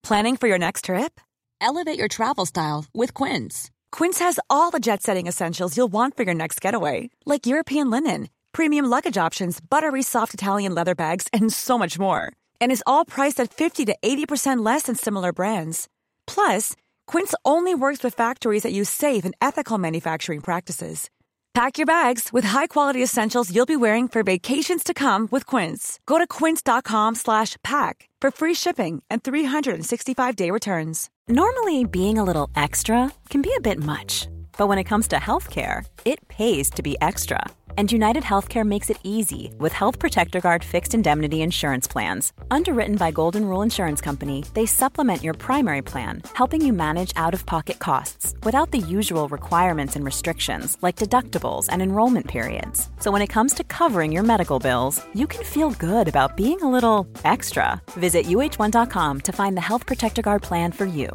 Planning for your next trip? Elevate your travel style with Quince. Quince has all the jet-setting essentials you'll want for your next getaway, like European linen, premium luggage options, buttery soft Italian leather bags, and so much more. And is all priced at 50 to 80% less than similar brands. Plus, Quince only works with factories that use safe and ethical manufacturing practices. Pack your bags with high-quality essentials you'll be wearing for vacations to come with Quince. Go to quince.com/pack for free shipping and 365-day returns. Normally, being a little extra can be a bit much. But when it comes to healthcare, it pays to be extra. And United Healthcare makes it easy with Health Protector Guard fixed indemnity insurance plans. Underwritten by Golden Rule Insurance Company, they supplement your primary plan, helping you manage out-of-pocket costs without the usual requirements and restrictions like deductibles and enrollment periods. So when it comes to covering your medical bills, you can feel good about being a little extra. Visit uh1.com to find the Health Protector Guard plan for you.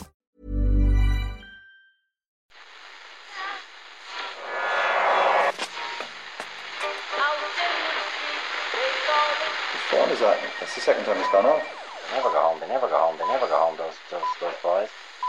What is that? That's the second time it's gone off. They never go home, those boys.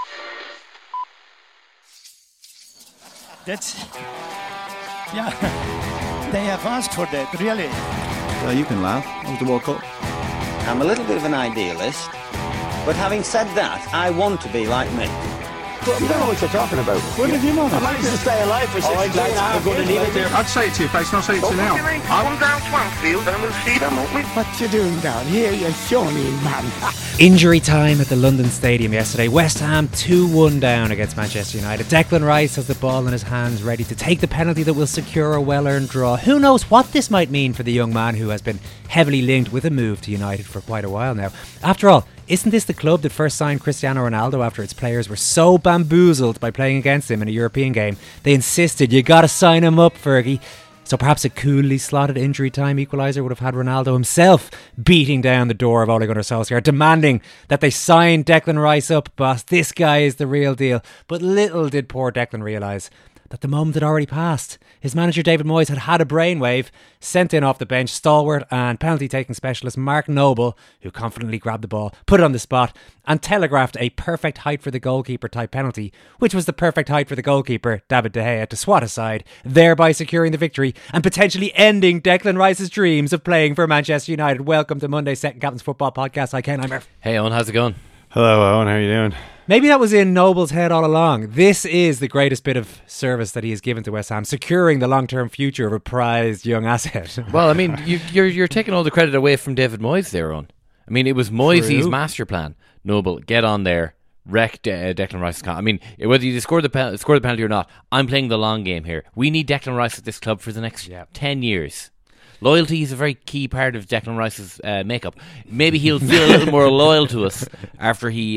That's... Yeah, they have asked for that, really. You can laugh. It was the World Cup. I'm a little bit of an idealist, but having said that, I want to be like me. You don't know what you're talking about. What did you know? I managed to stay alive for 6 years. I'm going to leave it there. I'd say it to your face, and I'll say it to you now. Come down Swansfield and we'll see them, won't we? What you doing down here, you shawny man? Injury time at the London Stadium yesterday. West Ham 2-1 down against Manchester United. Declan Rice has the ball in his hands, ready to take the penalty that will secure a well-earned draw. Who knows what this might mean for the young man who has been heavily linked with a move to United for quite a while now. After all, isn't this the club that first signed Cristiano Ronaldo after its players were so bamboozled by playing against him in a European game? They insisted, you gotta sign him up, Fergie. So perhaps a coolly slotted injury time equaliser would have had Ronaldo himself beating down the door of Ole Gunnar Solskjaer, demanding that they sign Declan Rice up, boss. This guy is the real deal. But little did poor Declan realise that the moment had already passed. His manager David Moyes had a brainwave, sent in off the bench stalwart and penalty-taking specialist Mark Noble, who confidently grabbed the ball, put it on the spot and telegraphed a perfect height for the goalkeeper type penalty, which was the perfect height for the goalkeeper, David De Gea, to swat aside, thereby securing the victory and potentially ending Declan Rice's dreams of playing for Manchester United. Welcome to Monday's Second Captain's Football Podcast. Hi Ken, I'm Murph. Hey Owen, how's it going? Hello Owen, how are you doing? Maybe that was in Noble's head all along. This is the greatest bit of service that he has given to West Ham, securing the long-term future of a prized young asset. Well, I mean, you're taking all the credit away from David Moyes there, on. I mean, it was Moyes' master plan. Noble, get on there, wreck Declan Rice's I mean, whether you score the penalty or not, I'm playing the long game here. We need Declan Rice at this club for the next 10 years. Loyalty is a very key part of Declan Rice's makeup. Maybe he'll feel a little more loyal to us after he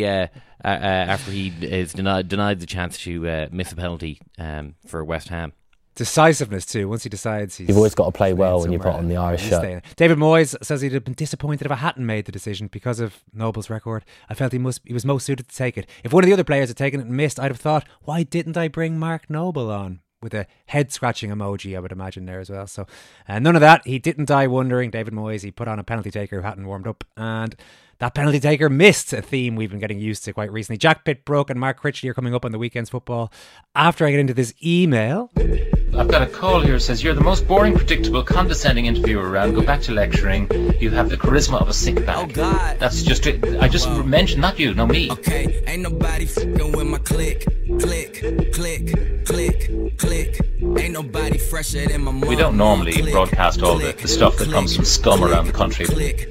is denied the chance to miss a penalty for West Ham. Decisiveness too. Once he decides, you've always got to play well when you put on the Irish shirt. David Moyes says he'd have been disappointed if I hadn't made the decision because of Noble's record. I felt he was most suited to take it. If one of the other players had taken it and missed, I'd have thought, why didn't I bring Mark Noble on? With a head-scratching emoji, I would imagine, there as well. So none of that. He didn't die wondering. David Moyes, he put on a penalty taker who hadn't warmed up, and that penalty taker missed, a theme we've been getting used to quite recently. Jack Pitt-Brook and Mark Critchley are coming up on the weekend's football. After I get into this email... I've got a call here that says, you're the most boring, predictable, condescending interviewer around. Go back to lecturing. You have the charisma of a sick bag. Oh God. That's just it. I just mentioned, not you, no me. Okay, ain't nobody f***ing with my click. Click, click, click, click. Ain't nobody fresher than my mom. We don't normally broadcast all the stuff that comes from scum around the country.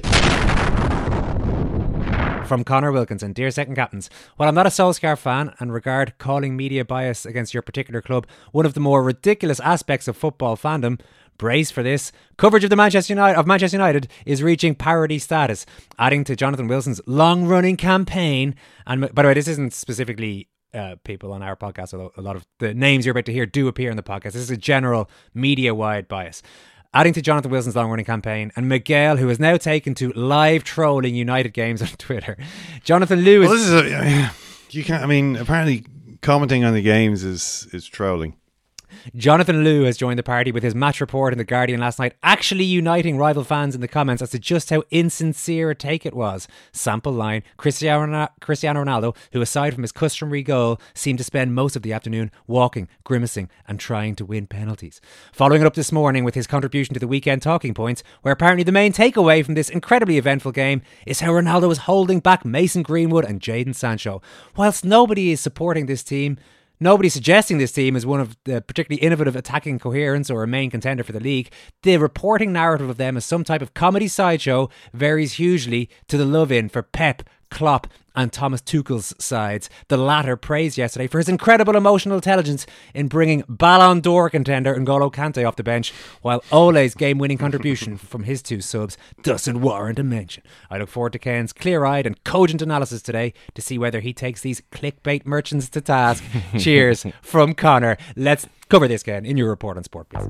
From Connor Wilkinson. Dear Second Captains, while I'm not a Solskjaer fan and regard calling media bias against your particular club one of the more ridiculous aspects of football fandom, brace for this. Coverage of Manchester United is reaching parody status, adding to Jonathan Wilson's long-running campaign. And by the way, this isn't specifically people on our podcast, although a lot of the names you're about to hear do appear in the podcast. This is a general media-wide bias. Adding to Jonathan Wilson's long-running campaign, and Miguel, who has now taken to live trolling United games on Twitter. Jonathan Lewis. Well, this is you can't. I mean, apparently commenting on the games is trolling. Jonathan Liu has joined the party with his match report in The Guardian last night, actually uniting rival fans in the comments as to just how insincere a take it was. Sample line, Cristiano Ronaldo, who aside from his customary goal, seemed to spend most of the afternoon walking, grimacing and trying to win penalties. Following it up this morning with his contribution to the weekend talking points, where apparently the main takeaway from this incredibly eventful game is how Ronaldo is holding back Mason Greenwood and Jadon Sancho. Whilst nobody is supporting this team, nobody's suggesting this team is one of the particularly innovative attacking coherence or a main contender for the league, the reporting narrative of them as some type of comedy sideshow varies hugely to the love-in for Pep, Klopp and Thomas Tuchel's sides. The latter praised yesterday for his incredible emotional intelligence in bringing Ballon d'Or contender N'Golo Kante off the bench, while Ole's game-winning contribution from his two subs doesn't warrant a mention. I look forward to Ken's clear-eyed and cogent analysis today to see whether he takes these clickbait merchants to task. Cheers from Connor. Let's cover this, Ken, in your report on sport, please.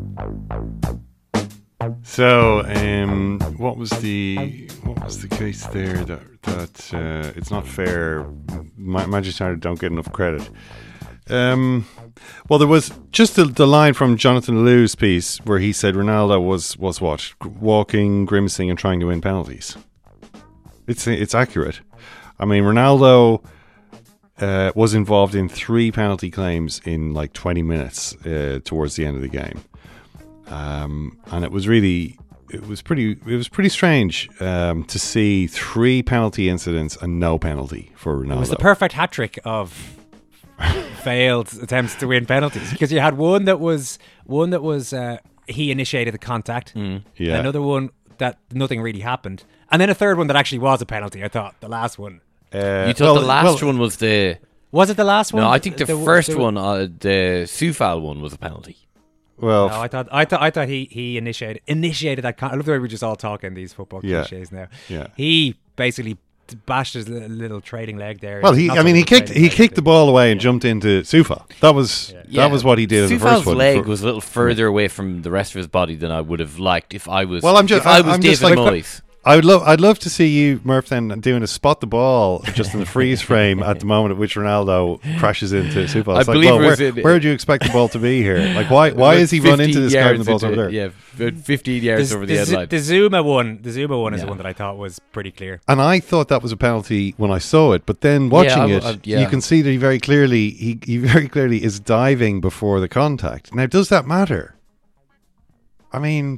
So, what was the case there that it's not fair? Manchester United don't get enough credit. Well, there was just the line from Jonathan Liu's piece where he said Ronaldo was what, walking, grimacing, and trying to win penalties. It's accurate. I mean, Ronaldo was involved in 3 penalty claims in like 20 minutes towards the end of the game. And it was pretty strange to see 3 penalty incidents and no penalty for Ronaldo. It was the perfect hat trick of failed attempts to win penalties, because you had one that was he initiated the contact, another one that nothing really happened, and then a third one that actually was a penalty. I thought the last one. You thought the last one was the? Was it the last one? No, I think the first one, the Soufal one, was a penalty. Well, no, I thought he initiated that. I love the way we're just all talking these football cliches now. Yeah, he basically bashed his little trailing leg there. Well, he kicked the ball away and jumped into Soufal. That was what he did. Soufal's leg was a little further away from the rest of his body than I would have liked if I was. Well, I'm just David Moyes. I'd love to see you, Murph, then doing a spot the ball just in the freeze frame at the moment at which Ronaldo crashes into Soufal. It's where do you expect the ball to be here? Like, why is he run into this guy and the ball's over there? Yeah, 15 yards over the headline. The Zuma one is the one that I thought was pretty clear. And I thought that was a penalty when I saw it, but then watching you can see that he very clearly is diving before the contact. Now, does that matter? I mean,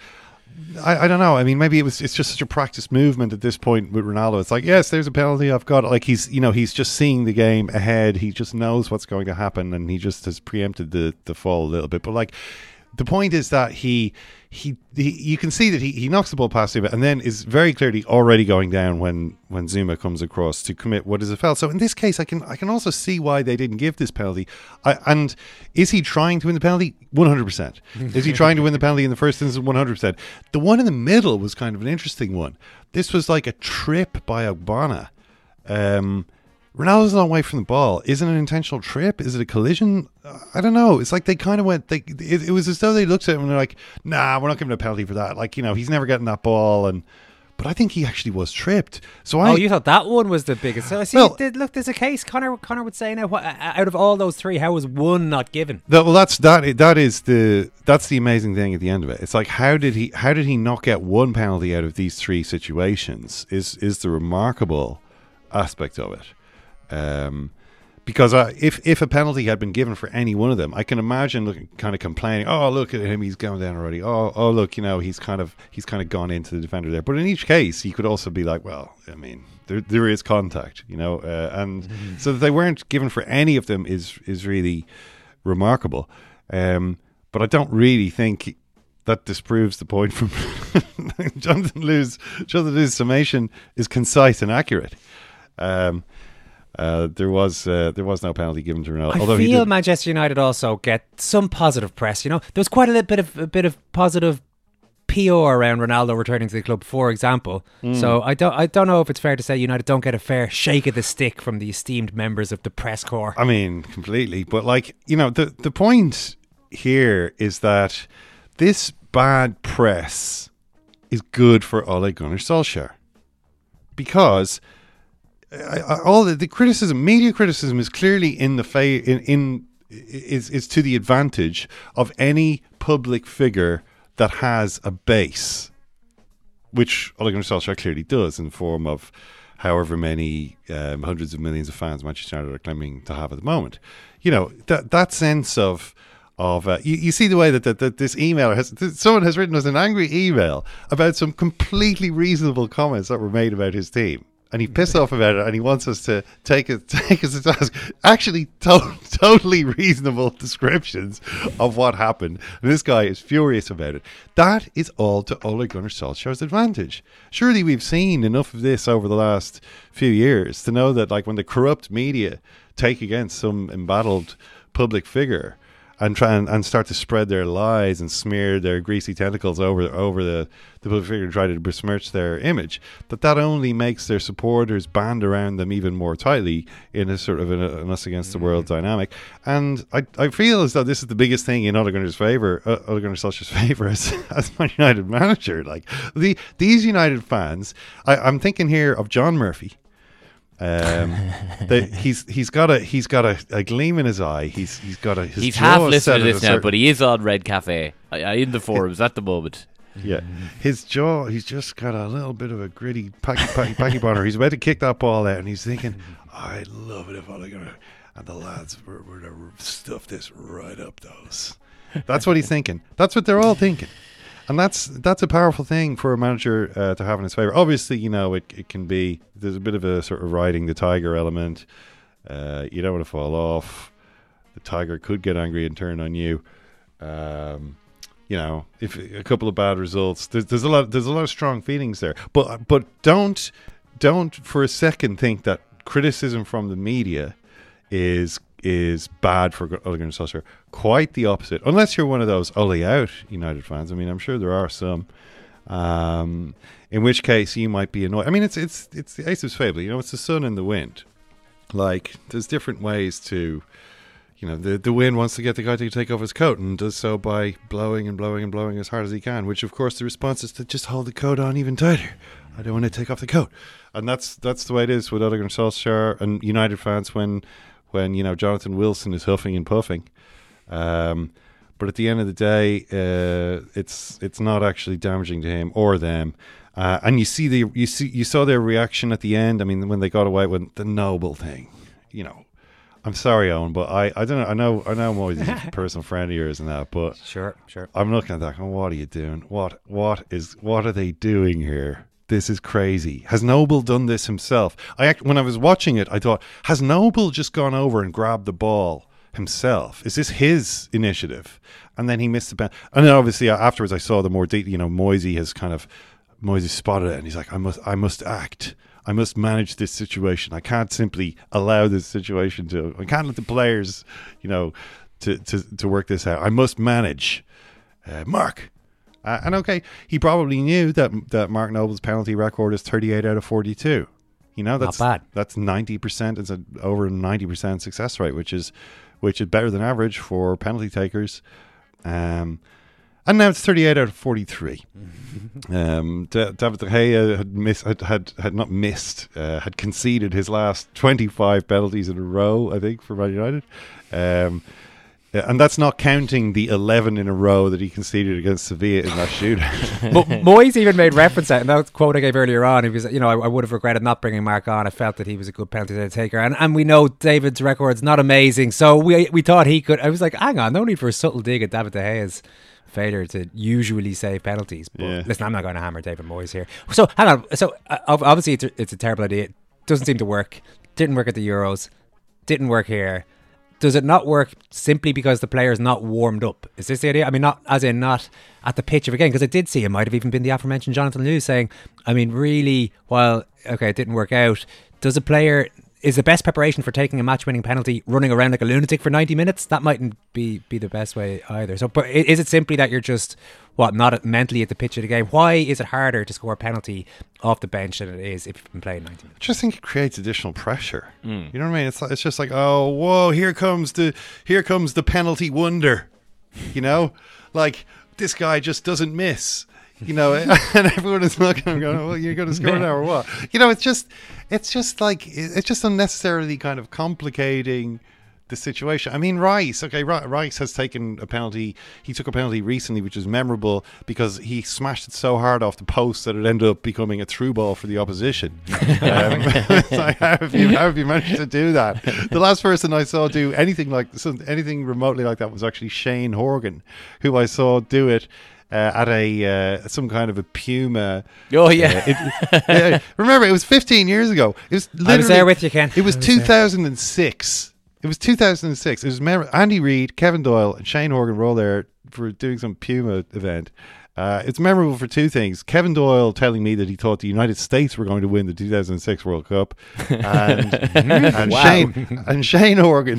I don't know. I mean, maybe it's just such a practice movement at this point with Ronaldo. It's like, yes, there's a penalty. I've got it. Like he's just seeing the game ahead. He just knows what's going to happen, and he just has preempted the fall a little bit. But like, the point is that you can see that he knocks the ball past Zuma and then is very clearly already going down when Zuma comes across to commit what is a foul. So in this case, I can also see why they didn't give this penalty. And is he trying to win the penalty? 100%. Is he trying to win the penalty in the first instance? 100%. The one in the middle was kind of an interesting one. This was like a trip by Ogbonna. Ronaldo's not away from the is it an intentional trip? Is it a collision? I don't know. It's like they kind of went. It was as though they looked at him and they're like, "Nah, we're not giving a penalty for that." Like, he's never getting that ball. But I think he actually was tripped. So you thought that one was the biggest? So look, there's a case. Connor would say now, out of all those 3, how was one not given? That's the amazing thing at the end of it. It's like, how did he not get one penalty out of these 3 situations? Is the remarkable aspect of it. Because if a penalty had been given for any one of them, I can imagine kind of complaining. Oh, look at him, he's going down already. Oh, look, he's kind of gone into the defender there. But in each case, you could also be like, well, I mean, there is contact, and so that they weren't given for any of them is really remarkable. But I don't really think that disproves the point from Jonathan Liu's summation is concise and accurate. There was no penalty given to Ronaldo. I feel Manchester United also get some positive press. There was quite a little bit of positive PR around Ronaldo returning to the club, for example. So I don't know if it's fair to say United don't get a fair shake of the stick from the esteemed members of the press corps. I mean, completely. But the point here is that this bad press is good for Ole Gunnar Solskjaer, because all the criticism, media criticism, is clearly in is to the advantage of any public figure that has a base, which Ole Gunnar Solskjaer clearly does in the form of however many hundreds of millions of fans Manchester United are claiming to have at the moment. You know, that sense of you see the way that this emailer someone has written us an angry email about some completely reasonable comments that were made about his team. And he pissed off about it, and he wants us to take us to task. Actually, totally reasonable descriptions of what happened. And this guy is furious about it. That is all to Ole Gunnar Solskjaer's advantage. Surely we've seen enough of this over the last few years to know that, like, when the corrupt media take against some embattled public figure and try and start to spread their lies and smear their greasy tentacles over the public figure and try to besmirch their image, that only makes their supporters band around them even more tightly in a sort of an us against the world dynamic. And I feel as though this is the biggest thing in Ole Gunnar Solskjaer's favour as Man United manager. Like these United fans, I'm thinking here of John Murphy. He's got a gleam in his eye. He's half listening to this now, but he is on Red Cafe in the forums at the moment. Yeah, his jaw. He's just got a little bit of a gritty packy bonner. He's about to kick that ball out, and he's thinking, "I'd love it if Ole Gunnar and the lads were to stuff this right up those." That's what he's thinking. That's what they're all thinking. And that's a powerful thing for a manager to have in his favour. Obviously, you know, it can be, there's a bit of a sort of riding the tiger element. You don't want to fall off. The tiger could get angry and turn on you. You know, if a couple of bad results, there's a lot of strong feelings there. But don't for a second think that criticism from the media is bad for Ole Gunnar Solskjaer. Quite the opposite. Unless you're one of those Ole out United fans. I mean, I'm sure there are some. In which case you might be annoyed. I mean, it's the Ace of Fable. You know, it's the sun and the wind. Like, there's different ways to, you know, the wind wants to get the guy to take off his coat and does so by blowing and blowing and blowing as hard as he can, which of course the response is to just hold the coat on even tighter. I don't want to take off the coat. And that's the way it is with Ole Gunnar Solskjaer and United fans when you know Jonathan Wilson is huffing and puffing, but at the end of the day, it's not actually damaging to him or them. And you saw their reaction at the end. I mean, when they got away with the noble thing, you know. I'm sorry, Owen, but I don't know. I know I'm always a personal friend of yours and that, but sure. I'm looking at that. Going, what are you doing? What are they doing here? This is crazy. Has Noble done this himself? When I was watching it, I thought, has Noble just gone over and grabbed the ball himself? Is this his initiative? And then he missed the penalty. And then obviously afterwards I saw the more detail. You know, Moisey spotted it and he's like, I must act. I must manage this situation. I can't simply allow this situation I can't let the players, you know, to work this out. I must manage. Mark. And okay, he probably knew that Mark Noble's penalty record is 38 out of 42. You know, that's not bad. That's 90%. It's over 90% success rate, which is better than average for penalty takers. And now it's 38 out of 43. David De Gea had conceded his last 25 penalties in a row, I think, for Man United. And that's not counting the 11 in a row that he conceded against Sevilla in that shootout. But Moyes even made reference to that, and that quote I gave earlier on. He was, you know, I would have regretted not bringing Mark on. I felt that he was a good penalty taker, and we know David's record's not amazing, so we thought he could. I was like, hang on, no need for a subtle dig at David De Gea's failure to usually save penalties. But listen, I'm not going to hammer David Moyes here. So hang on. So obviously it's a terrible idea. It doesn't seem to work. Didn't work at the Euros. Didn't work here. Does it not work simply because the player's not warmed up? Is this the idea? I mean, not at the pitch of a game, because I did see it might have even been the aforementioned Jonathan Liu saying, I mean, really, while, okay, it didn't work out, is the best preparation for taking a match-winning penalty running around like a lunatic for 90 minutes? That mightn't be the best way either. So, but is it simply that you're just, not mentally at the pitch of the game? Why is it harder to score a penalty off the bench than it is if you've been playing 90 minutes? I just think it creates additional pressure. You know what I mean? It's just like, oh, whoa, here comes the penalty wonder. You know, like this guy just doesn't miss. You know, and everyone is looking and going, well, you're going to score now or what? You know, it's just unnecessarily kind of complicating the situation. I mean, Rice has taken a penalty. He took a penalty recently, which was memorable because he smashed it so hard off the post that it ended up becoming a through ball for the opposition. Like, how have you managed to do that? The last person I saw do anything remotely like that was actually Shane Horgan, who I saw do it at some kind of a Puma. Oh yeah. Remember, it was 15 years ago. It was I was there with you, Ken. It was 2006. It was 2006. It was Andy Reid, Kevin Doyle, and Shane Horgan were all there for doing some Puma event. It's memorable for two things. Kevin Doyle telling me that he thought the United States were going to win the 2006 World Cup, and Shane Horgan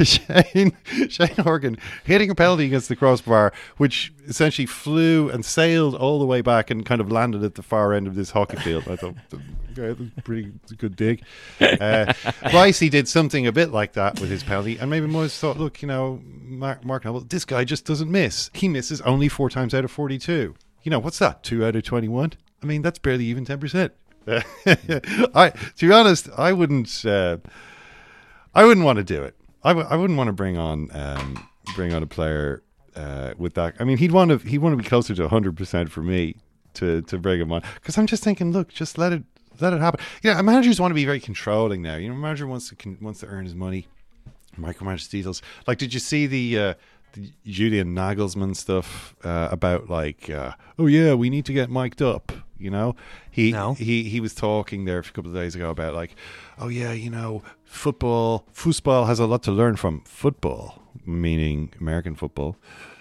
hitting a penalty against the crossbar, which essentially flew and sailed all the way back and kind of landed at the far end of this hockey field. I thought it was a pretty good dig. Ricey did something a bit like that with his penalty, and maybe Moyes thought, look, Mark Noble, this guy just doesn't miss. He misses only 4 times out of 42. What's that? 2 out of 21? I mean, that's barely even 10%. To be honest, I wouldn't want to do it. I wouldn't want to bring on a player with that. I mean, he'd want to be closer to 100% for me to bring him on, because I'm just thinking, look, just let it happen. Managers want to be very controlling now. A manager wants to earn his money, micromanage details. Like, did you see the Julian Nagelsmann stuff about we need to get mic'd up? He was talking there a couple of days ago about football has a lot to learn from football, meaning American football.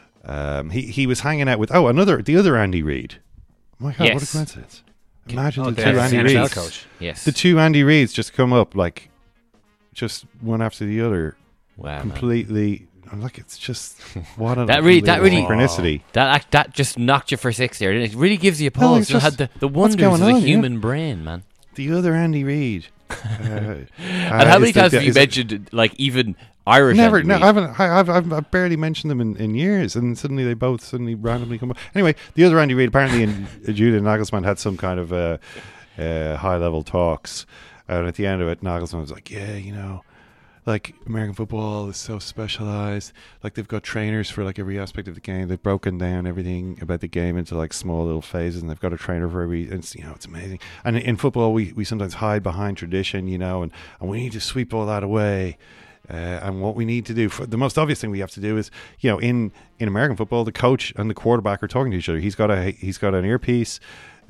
He was hanging out with the other Andy Reid. Oh my God, yes. What a coincidence. Imagine the two Andy Reids. Coach. Yes. The two Andy Reids just come up just one after the other. Wow, completely. I'm like, it's just what a synchronicity. That just knocked you for 6 there. It really gives you a pause. You had the wonders of the human brain, man. The other Andy Reid. And how many times have you mentioned even Irish? Never. No, I haven't. I've barely mentioned them in years, and suddenly they both randomly come up. Anyway, the other Andy Reid apparently and Julian Nagelsmann had some kind of high level talks, and at the end of it, Nagelsmann was like, American football is so specialized. Like, they've got trainers for every aspect of the game. They've broken down everything about the game into small little phases, and they've got a trainer for every. It's amazing. And in football, we sometimes hide behind tradition, and we need to sweep all that away. And what we need to do, the most obvious thing we have to do is, in American football, the coach and the quarterback are talking to each other. He's got an earpiece.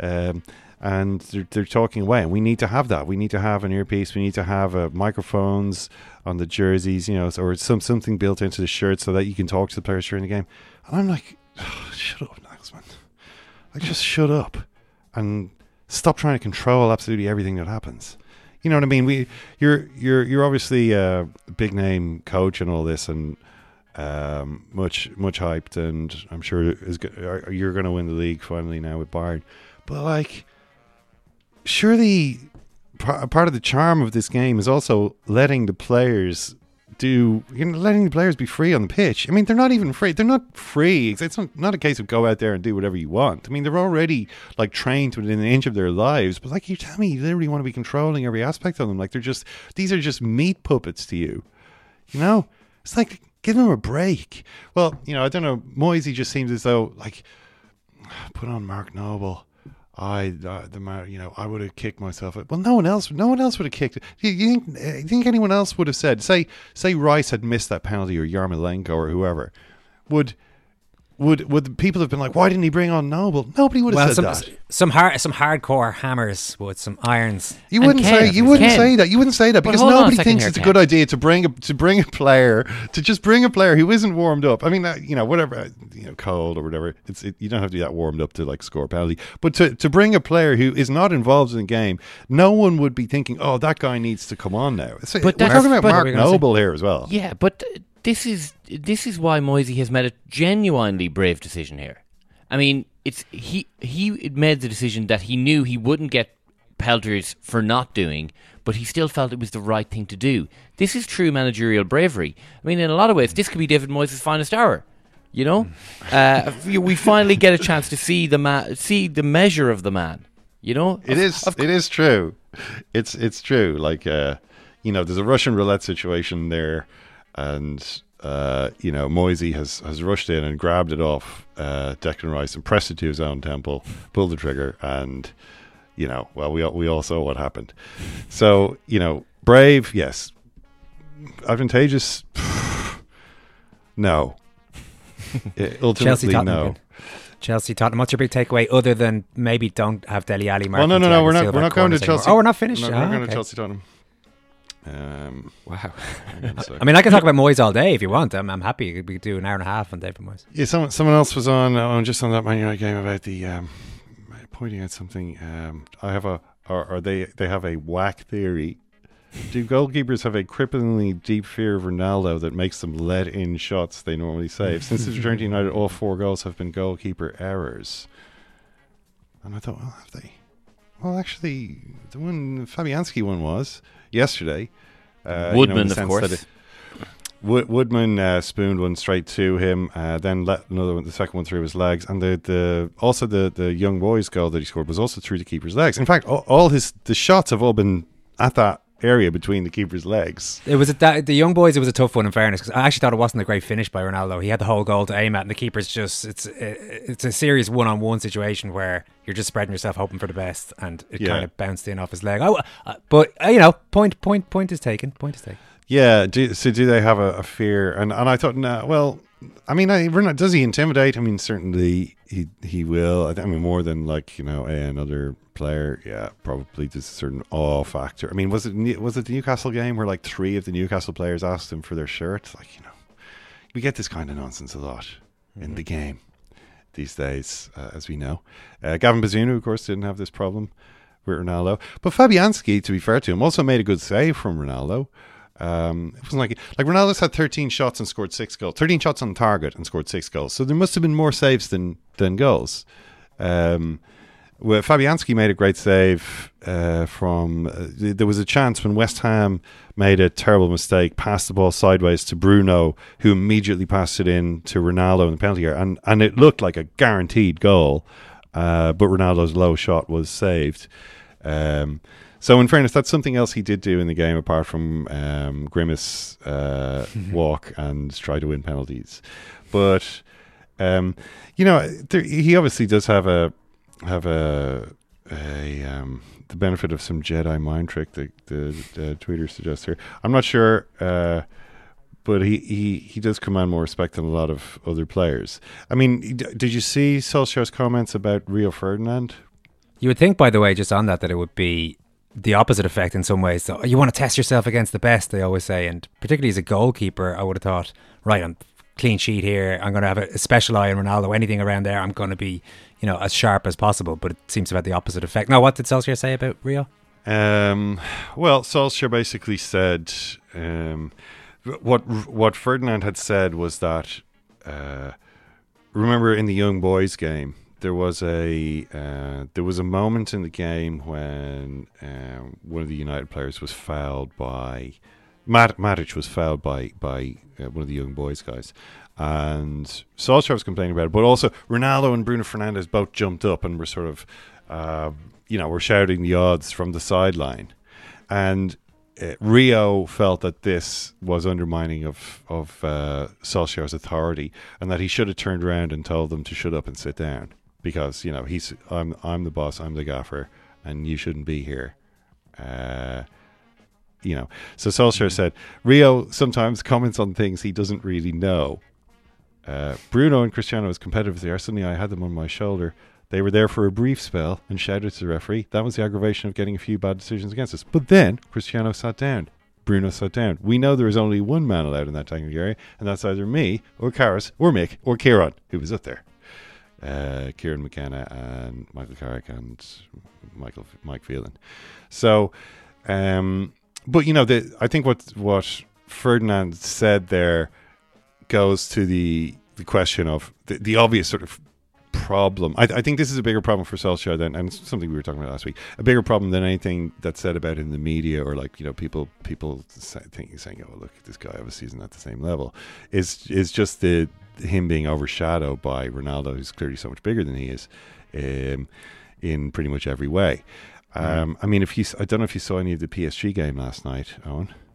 And they're talking away, and we need to have that. We need to have an earpiece. We need to have microphones on the jerseys, or something built into the shirt so that you can talk to the players during the game. And I'm like, shut up, Nagelsmann. Just shut up and stop trying to control absolutely everything that happens. You know what I mean? You're obviously a big name coach and all this, and much hyped, and I'm sure you're going to win the league finally now with Bayern. But surely part of the charm of this game is also letting the players be free on the pitch. I mean, they're not even free. They're not free. It's not a case of go out there and do whatever you want. I mean, they're already trained within an inch of their lives. But you tell me, you literally want to be controlling every aspect of them. These are just meat puppets to you. It's give them a break. Well, I don't know. Moisey just seems as though put on Mark Noble. I would have kicked myself. Well, no one else would have kicked it. You think anyone else would have said, say Rice had missed that penalty, or Yarmolenko or whoever, would the people have been like, why didn't he bring on Noble? Nobody would have said that. Some hardcore hammers with some irons. You wouldn't say that. You wouldn't say that because nobody thinks it's a good idea to bring a player who isn't warmed up. I mean, whatever, cold or whatever. You don't have to be that warmed up to score a penalty. But to bring a player who is not involved in the game, no one would be thinking, oh, that guy needs to come on now. We're talking about Mark Noble here as well. Yeah, but this is why Moisey has made a genuinely brave decision here. I mean, he made the decision that he knew he wouldn't get pelters for not doing, but he still felt it was the right thing to do. This is true managerial bravery. I mean, in a lot of ways, this could be David Moyes' finest hour. We finally get a chance to see the measure of the man. It is true. It's true. There's a Russian roulette situation there. and Moisey has rushed in and grabbed it off Declan Rice and pressed it to his own temple, pulled the trigger, and we all saw what happened. So brave, yes. Advantageous, no. Ultimately, no. Chelsea Tottenham. What's your big takeaway other than maybe don't have Dele Alli? Well, no, we're not going to Chelsea. Oh, we're not finished. We're not going to Chelsea Tottenham. Wow. I mean, I can talk about Moyes all day if you want. I'm happy. We could do an hour and a half on David Moyes. Yeah, someone else was on just on that Man United game about the pointing at something. I have they have a whack theory. Do goalkeepers have a cripplingly deep fear of Ronaldo that makes them let in shots they normally save? Since his return to United, all 4 goals have been goalkeeper errors. And I thought, well, have they? Well, actually, the one Fabianski one was yesterday. Woodman, of course. Woodman spooned one straight to him, then let the second one through his legs, and the young boys goal that he scored was also through the keeper's legs. In fact, all the shots have all been at that area between the keeper's legs. It was the young boys. It was a tough one, in fairness, because I actually thought it wasn't a great finish by Ronaldo. He had the whole goal to aim at, and the keeper's just it's a serious one-on-one situation where you're just spreading yourself, hoping for the best, and it kind of bounced in off his leg. But point is taken. Point is taken. Yeah. Do they have a fear? And I thought, no. Well, I mean, does he intimidate? I mean, certainly he will. I mean, more than another player. Yeah, probably there's a certain awe factor. I mean, was it the Newcastle game where 3 of the Newcastle players asked him for their shirts? We get this kind of nonsense a lot in the game these days, as we know. Gavin Bazunu, of course, didn't have this problem with Ronaldo, but Fabianski, to be fair to him, also made a good save from Ronaldo. It wasn't like Ronaldo's had 13 shots and scored 6 goals. 13 shots on target and scored 6 goals. So there must have been more saves than goals. Fabianski made a great save from. There was a chance when West Ham made a terrible mistake, passed the ball sideways to Bruno, who immediately passed it in to Ronaldo in the penalty area, and it looked like a guaranteed goal. But Ronaldo's low shot was saved. So in fairness, that's something else he did do in the game apart from grimace, walk, and try to win penalties. But he obviously does have the benefit of some Jedi mind trick that the tweeter suggests here. I'm not sure, but he does command more respect than a lot of other players. I mean, did you see Solskjaer's comments about Rio Ferdinand? You would think, by the way, just on that it would be the opposite effect in some ways. So you want to test yourself against the best, they always say, and particularly as a goalkeeper, I would have thought, right, I'm clean sheet here, I'm going to have a special eye on Ronaldo, anything around there, I'm going to be as sharp as possible. But it seems to have the opposite effect. Now, what did Solskjaer say about Rio? Well, Solskjaer basically said what Ferdinand had said was that remember in the young boys game, there was a moment in the game when one of the United players was fouled by Matic was fouled by one of the young boys guys, and Solskjaer was complaining about it. But also Ronaldo and Bruno Fernandes both jumped up and were sort of were shouting the odds from the sideline, and Rio felt that this was undermining of Solskjaer's authority, and that he should have turned around and told them to shut up and sit down. Because I'm the boss, I'm the gaffer, and you shouldn't be here. So Solskjaer said Rio sometimes comments on things he doesn't really know. Bruno and Cristiano, as competitive as they are, suddenly I had them on my shoulder. They were there for a brief spell and shouted to the referee. That was the aggravation of getting a few bad decisions against us. But then Cristiano sat down. Bruno sat down. We know there is only one man allowed in that technical area, and that's either me or Karras or Mick or Kieran, who was up there. Kieran McKenna and Michael Carrick and Mike Phelan. So, but I think what Ferdinand said there goes to the question of the obvious sort of problem. I think this is a bigger problem for Solskjaer than, and it's something we were talking about last week, a bigger problem than anything that's said about in the media or people saying, oh, look, this guy obviously isn't at the same level. Is just him being overshadowed by Ronaldo, who's clearly so much bigger than he is, in pretty much every way. I mean, I don't know if you saw any of the PSG game last night, Owen.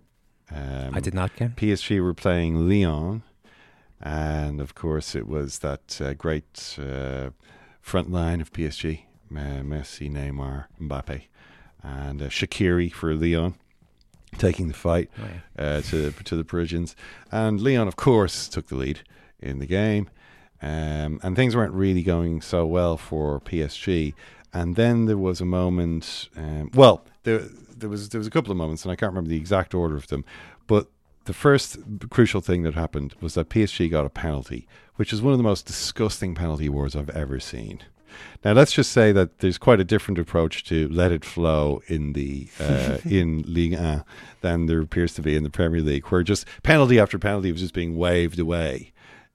I did not, Ken. PSG were playing Lyon, and of course it was that great front line of PSG, Messi, Neymar, Mbappe, and Shaqiri for Lyon, taking the fight to the Parisians. And Lyon, of course, took the lead in the game, and things weren't really going so well for PSG. And then there was a moment, there was a couple of moments, and I can't remember the exact order of them, but the first crucial thing that happened was that PSG got a penalty, which is one of the most disgusting penalty awards I've ever seen. Now, let's just say that there's quite a different approach to let it flow in the in Ligue 1 than there appears to be in the Premier League, where just penalty after penalty was just being waved away.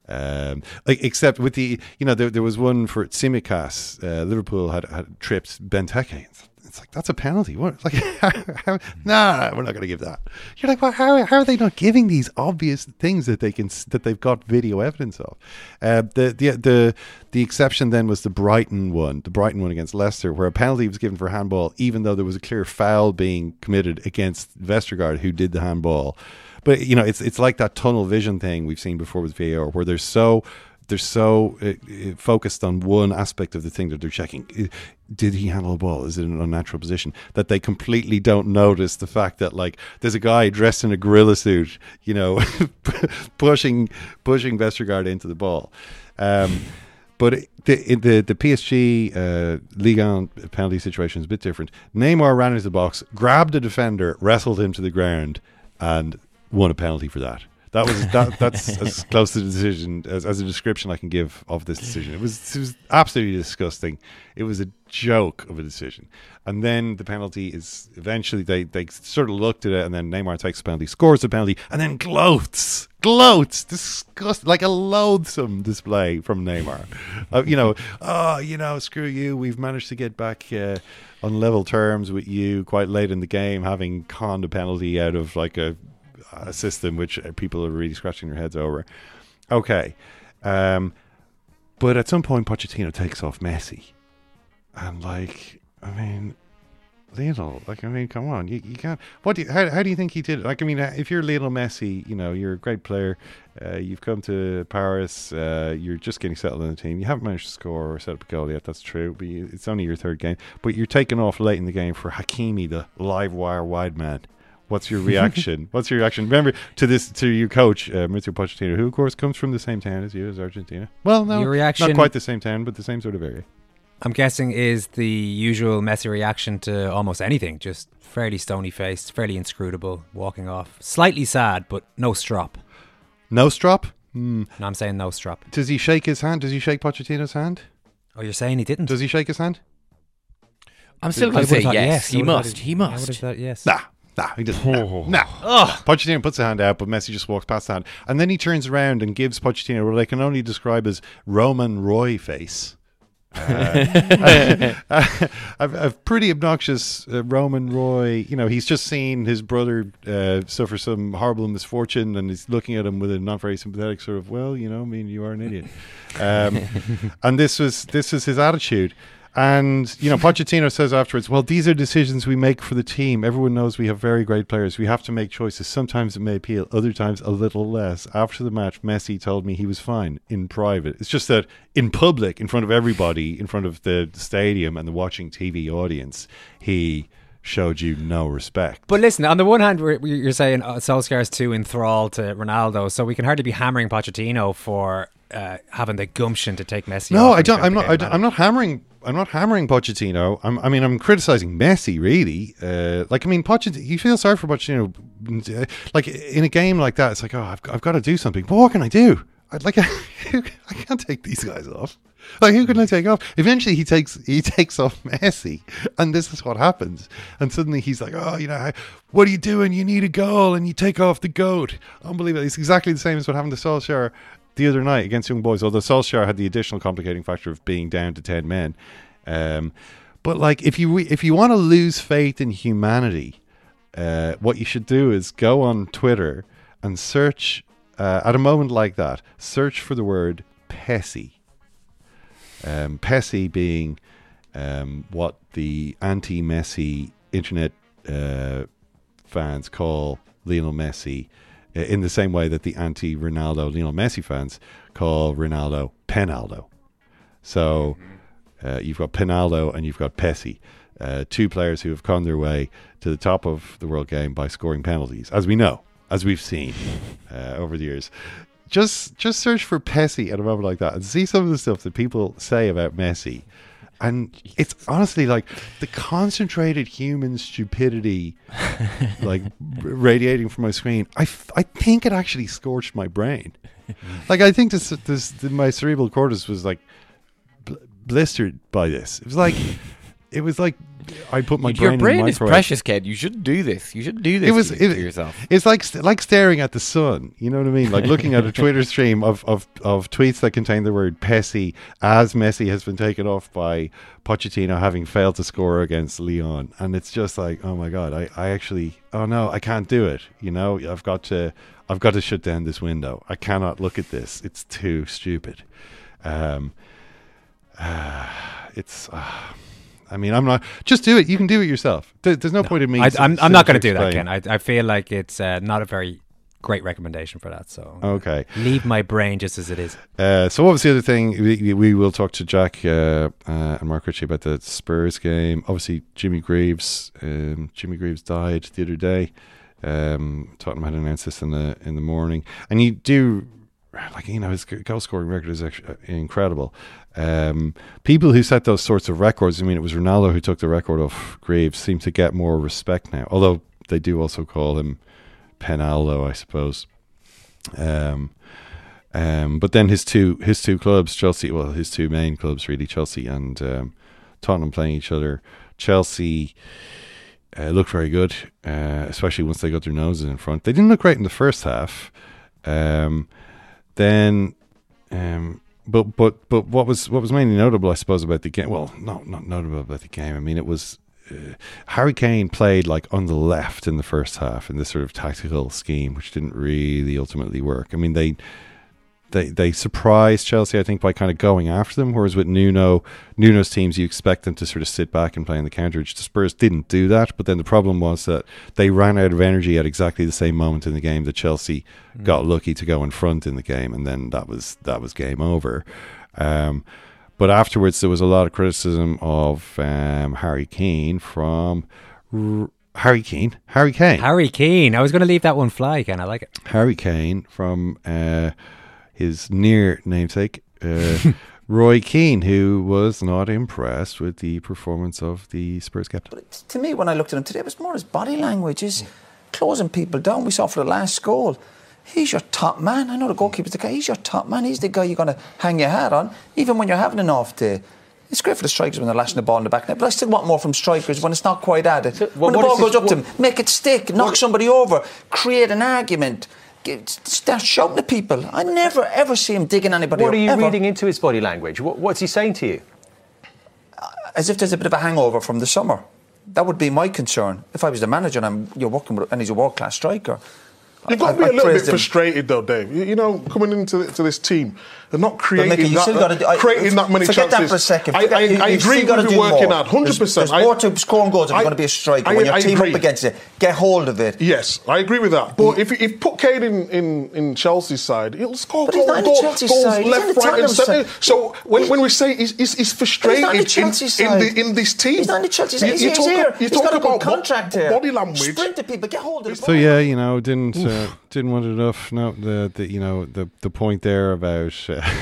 Except with the, there was one for Tsimikas. Liverpool had tripped Benteke. It's like, that's a penalty. What? Like, nah, we're not going to give that. You're like, well, how are they not giving these obvious things that they've got video evidence of? The exception then was the Brighton one against Leicester, where a penalty was given for handball, even though there was a clear foul being committed against Vestergaard, who did the handball. But it's like that tunnel vision thing we've seen before with VAR, where they're so focused on one aspect of the thing that they're checking. Did he handle a ball? Is it in an unnatural position? That they completely don't notice the fact that, like, there's a guy dressed in a gorilla suit, pushing Vestergaard into the ball. But the PSG Ligue 1 penalty situation is a bit different. Neymar ran into the box, grabbed a defender, wrestled him to the ground, and won a penalty for that. That's as close to the decision as a description I can give of this decision. It was absolutely disgusting. It was a joke of a decision. And then the penalty is eventually they sort of looked at it, and then Neymar takes the penalty, scores the penalty, and then gloats, disgusting, like a loathsome display from Neymar. Screw you. We've managed to get back on level terms with you quite late in the game, having conned a penalty out of like a system which people are really scratching their heads over. Okay. But at some point Pochettino takes off Messi. And Lionel, come on, you can't. How do you think he did it? If you're Lionel Messi, you're a great player. You've come to Paris. You're just getting settled in the team. You haven't managed to score or set up a goal yet. That's true. But it's only your third game. But you're taken off late in the game for Hakimi, the live wire wide man. What's your reaction? Remember to your coach, Mauricio Pochettino, who of course comes from the same town as you, as Argentina. Well, no, your reaction, not quite the same town, but the same sort of area. I'm guessing is the usual Messi reaction to almost anything, just fairly stony faced, fairly inscrutable, walking off, slightly sad, but no strop. No strop? No, I'm saying no strop. Does he shake his hand? Does he shake Pochettino's hand? Oh, you're saying he didn't? Does he shake his hand? I'm still going to say yes. He must. I would have thought yes. Nah, he doesn't. Nah. Pochettino puts a hand out, but Messi just walks past the hand. And then he turns around and gives Pochettino what I can only describe as Roman Roy face. A pretty obnoxious Roman Roy. He's just seen his brother suffer some horrible misfortune, and he's looking at him with a not very sympathetic sort of, you are an idiot. And this was his attitude. And, Pochettino says afterwards, well, these are decisions we make for the team. Everyone knows we have very great players. We have to make choices. Sometimes it may appeal, other times a little less. After the match, Messi told me he was fine in private. It's just that in public, in front of everybody, in front of the stadium and the watching TV audience, he showed you no respect. But listen, on the one hand, you're saying Solskjaer's too enthralled to Ronaldo, so we can hardly be hammering Pochettino for having the gumption to take Messi. No, I don't. I'm not hammering Pochettino. I'm criticizing Messi, really. Pochettino. You feel sorry for Pochettino. Like in a game like that, it's like, I've got to do something. But what can I do? I can't take these guys off. Like, who can I take off? Eventually, he takes off Messi, and this is what happens. And suddenly, he's like, what are you doing? You need a goal, and you take off the GOAT. Unbelievable. It's exactly the same as what happened to Solskjaer the other night against Young Boys, although Solskjaer had the additional complicating factor of being down to 10 men. But like, if you want to lose faith in humanity, what you should do is go on Twitter and search, at a moment like that, search for the word Pessy. Pessy being what the anti-Messi internet fans call Lionel Messi in the same way that the anti-Ronaldo Lionel Messi fans call Ronaldo Penaldo. So you've got Penaldo and you've got Pessi, two players who have come their way to the top of the world game by scoring penalties, as we know, as we've seen over the years. Just search for Pessi at a moment like that and see some of the stuff that people say about Messi. And it's honestly like the concentrated human stupidity like radiating from my screen. I think it actually scorched my brain. Like I think my cerebral cortex was like blistered by this. It was like I put my brain in the microwave. Your brain is precious, Ked. You shouldn't do this. You shouldn't do this to yourself. It's like staring at the sun. You know what I mean? Like looking at a Twitter stream of tweets that contain the word Pessi as Messi has been taken off by Pochettino having failed to score against Lyon. And it's just like, oh my God, I actually, oh no, I can't do it. You know, I've got to shut down this window. I cannot look at this. It's too stupid. I mean, I'm not. Just do it. You can do it yourself. There's no point in me. I'm not going to do that, Ken. I feel like it's not a very great recommendation for that. So okay, leave my brain just as it is. So what was the other thing? We will talk to Jack and Mark Ritchie about the Spurs game. Obviously, Jimmy Greaves died the other day. Tottenham had announced this in the morning, and you do. Like, you know, his goal scoring record is actually incredible. People who set those sorts of records, I mean, it was Ronaldo who took the record off Greaves, seem to get more respect now. Although they do also call him Penaldo, I suppose. But then his two clubs, Chelsea, well, his two main clubs really, Chelsea and Tottenham playing each other. Chelsea looked very good, especially once they got their noses in front. They didn't look great in the first half. But what was mainly notable, I suppose, about the game? Well, not notable about the game. I mean, it was Harry Kane played like on the left in the first half in this sort of tactical scheme, which didn't really ultimately work. I mean, they surprised Chelsea, I think, by kind of going after them. Whereas with Nuno's teams, you expect them to sort of sit back and play in the counter. The Spurs didn't do that. But then the problem was that they ran out of energy at exactly the same moment in the game that Chelsea got lucky to go in front in the game, and then that was game over. But afterwards, there was a lot of criticism of Harry Kane from Harry Kane. I was going to leave that one fly, Ken. I like it. Harry Kane from his near namesake, Roy Keane, who was not impressed with the performance of the Spurs captain. But to me, when I looked at him today, it was more his body language, his closing people down. We saw for the last goal. He's your top man. I know the goalkeeper's the guy. He's your top man. He's the guy you're going to hang your hat on, even when you're having an off day. It's great for the strikers when they're lashing the ball in the back net, but I still want more from strikers when it's not quite at it. When the ball goes up to him, make it stick, knock somebody over, create an argument. Start shouting at people. I never ever see him digging anybody up. What are you reading into his body language? What's he saying to you? As if there's a bit of a hangover from the summer. That would be my concern. If I was the manager and you're working with, and he's a world-class striker. You've got to be a little bit frustrated though, Dave. You know, coming into this team, they're not creating that many chances. Forget that for a second. I agree with you working hard, 100%. There's more to scoring goals if you're going to be a striker. When your team up against it, get hold of it. Yes, I agree with that. But if you put Kane in Chelsea's side, he'll score goals left, right and centre. So when we say he's frustrated in this team, he's not in the Chelsea side. He's here. He's got a good contract here. Body language. Sprint to people, get hold of it. So yeah, you know, didn't want it enough. No, the point there about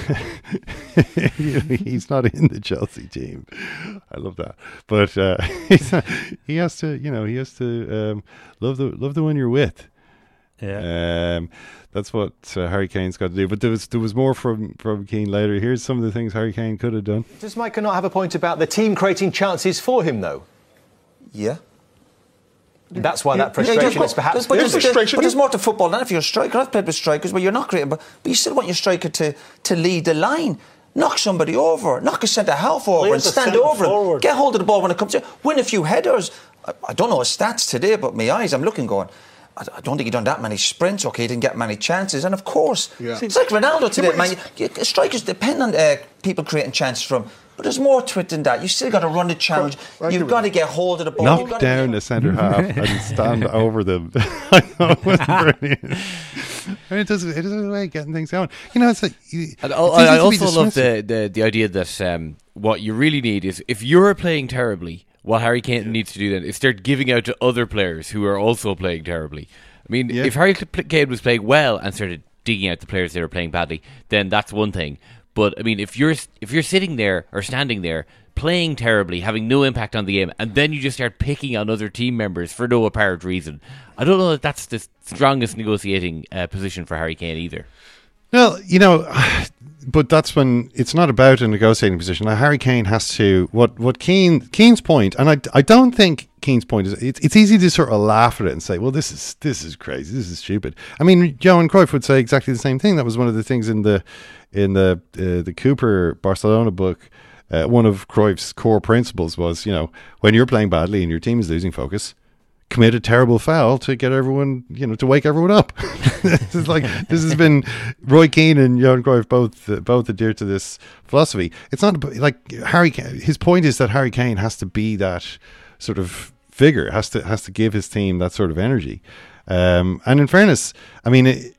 he's not in the Chelsea team. I love that, but he has to love the one you're with. Yeah, that's what Harry Kane's got to do. But there was more from Keane later. Here's some of the things Harry Kane could have done. Does Micah not have a point about the team creating chances for him though? Yeah. That's why that frustration is perhaps... But there's more to football than if you're a striker. I've played with strikers where you're not creating, but you still want your striker to lead the line. Knock somebody over. Knock a centre-half over and stand over him. Get hold of the ball when it comes to... Win a few headers. I don't know his stats today, but my eyes, I'm looking going... I don't think he done that many sprints. Okay, he didn't get many chances. And of course, it's like Ronaldo today, man. Strikers depend on people creating chances from... But there's more to it than that. You still got to run the challenge. You've got to get hold of the ball. Knock down the centre half and stand over them. I know, it was brilliant. I mean, it is a way of getting things going. You know, it's like... I also love the idea that what you really need is, if you're playing terribly, what Harry Kane needs to do then is start giving out to other players who are also playing terribly. I mean, if Harry Kane was playing well and started digging out the players that are playing badly, then that's one thing. But I mean, if you're sitting there or standing there playing terribly, having no impact on the game, and then you just start picking on other team members for no apparent reason, I don't know that that's the strongest negotiating position for Harry Kane either. Well, you know, but that's when it's not about a negotiating position. Now, Harry Kane has to what Keane's point, and I don't think Keane's point is it's easy to sort of laugh at it and say, well, this is crazy, this is stupid. I mean, Johan Cruyff would say exactly the same thing. That was one of the things in the Cooper Barcelona book. One of Cruyff's core principles was, you know, when you're playing badly and your team is losing focus, commit a terrible foul to get everyone, you know, to wake everyone up. This has been Roy Keane and Johan Cruyff both adhere to this philosophy. It's not like Harry. His point is that Harry Kane has to be that sort of figure, has to give his team that sort of energy. And in fairness, I mean,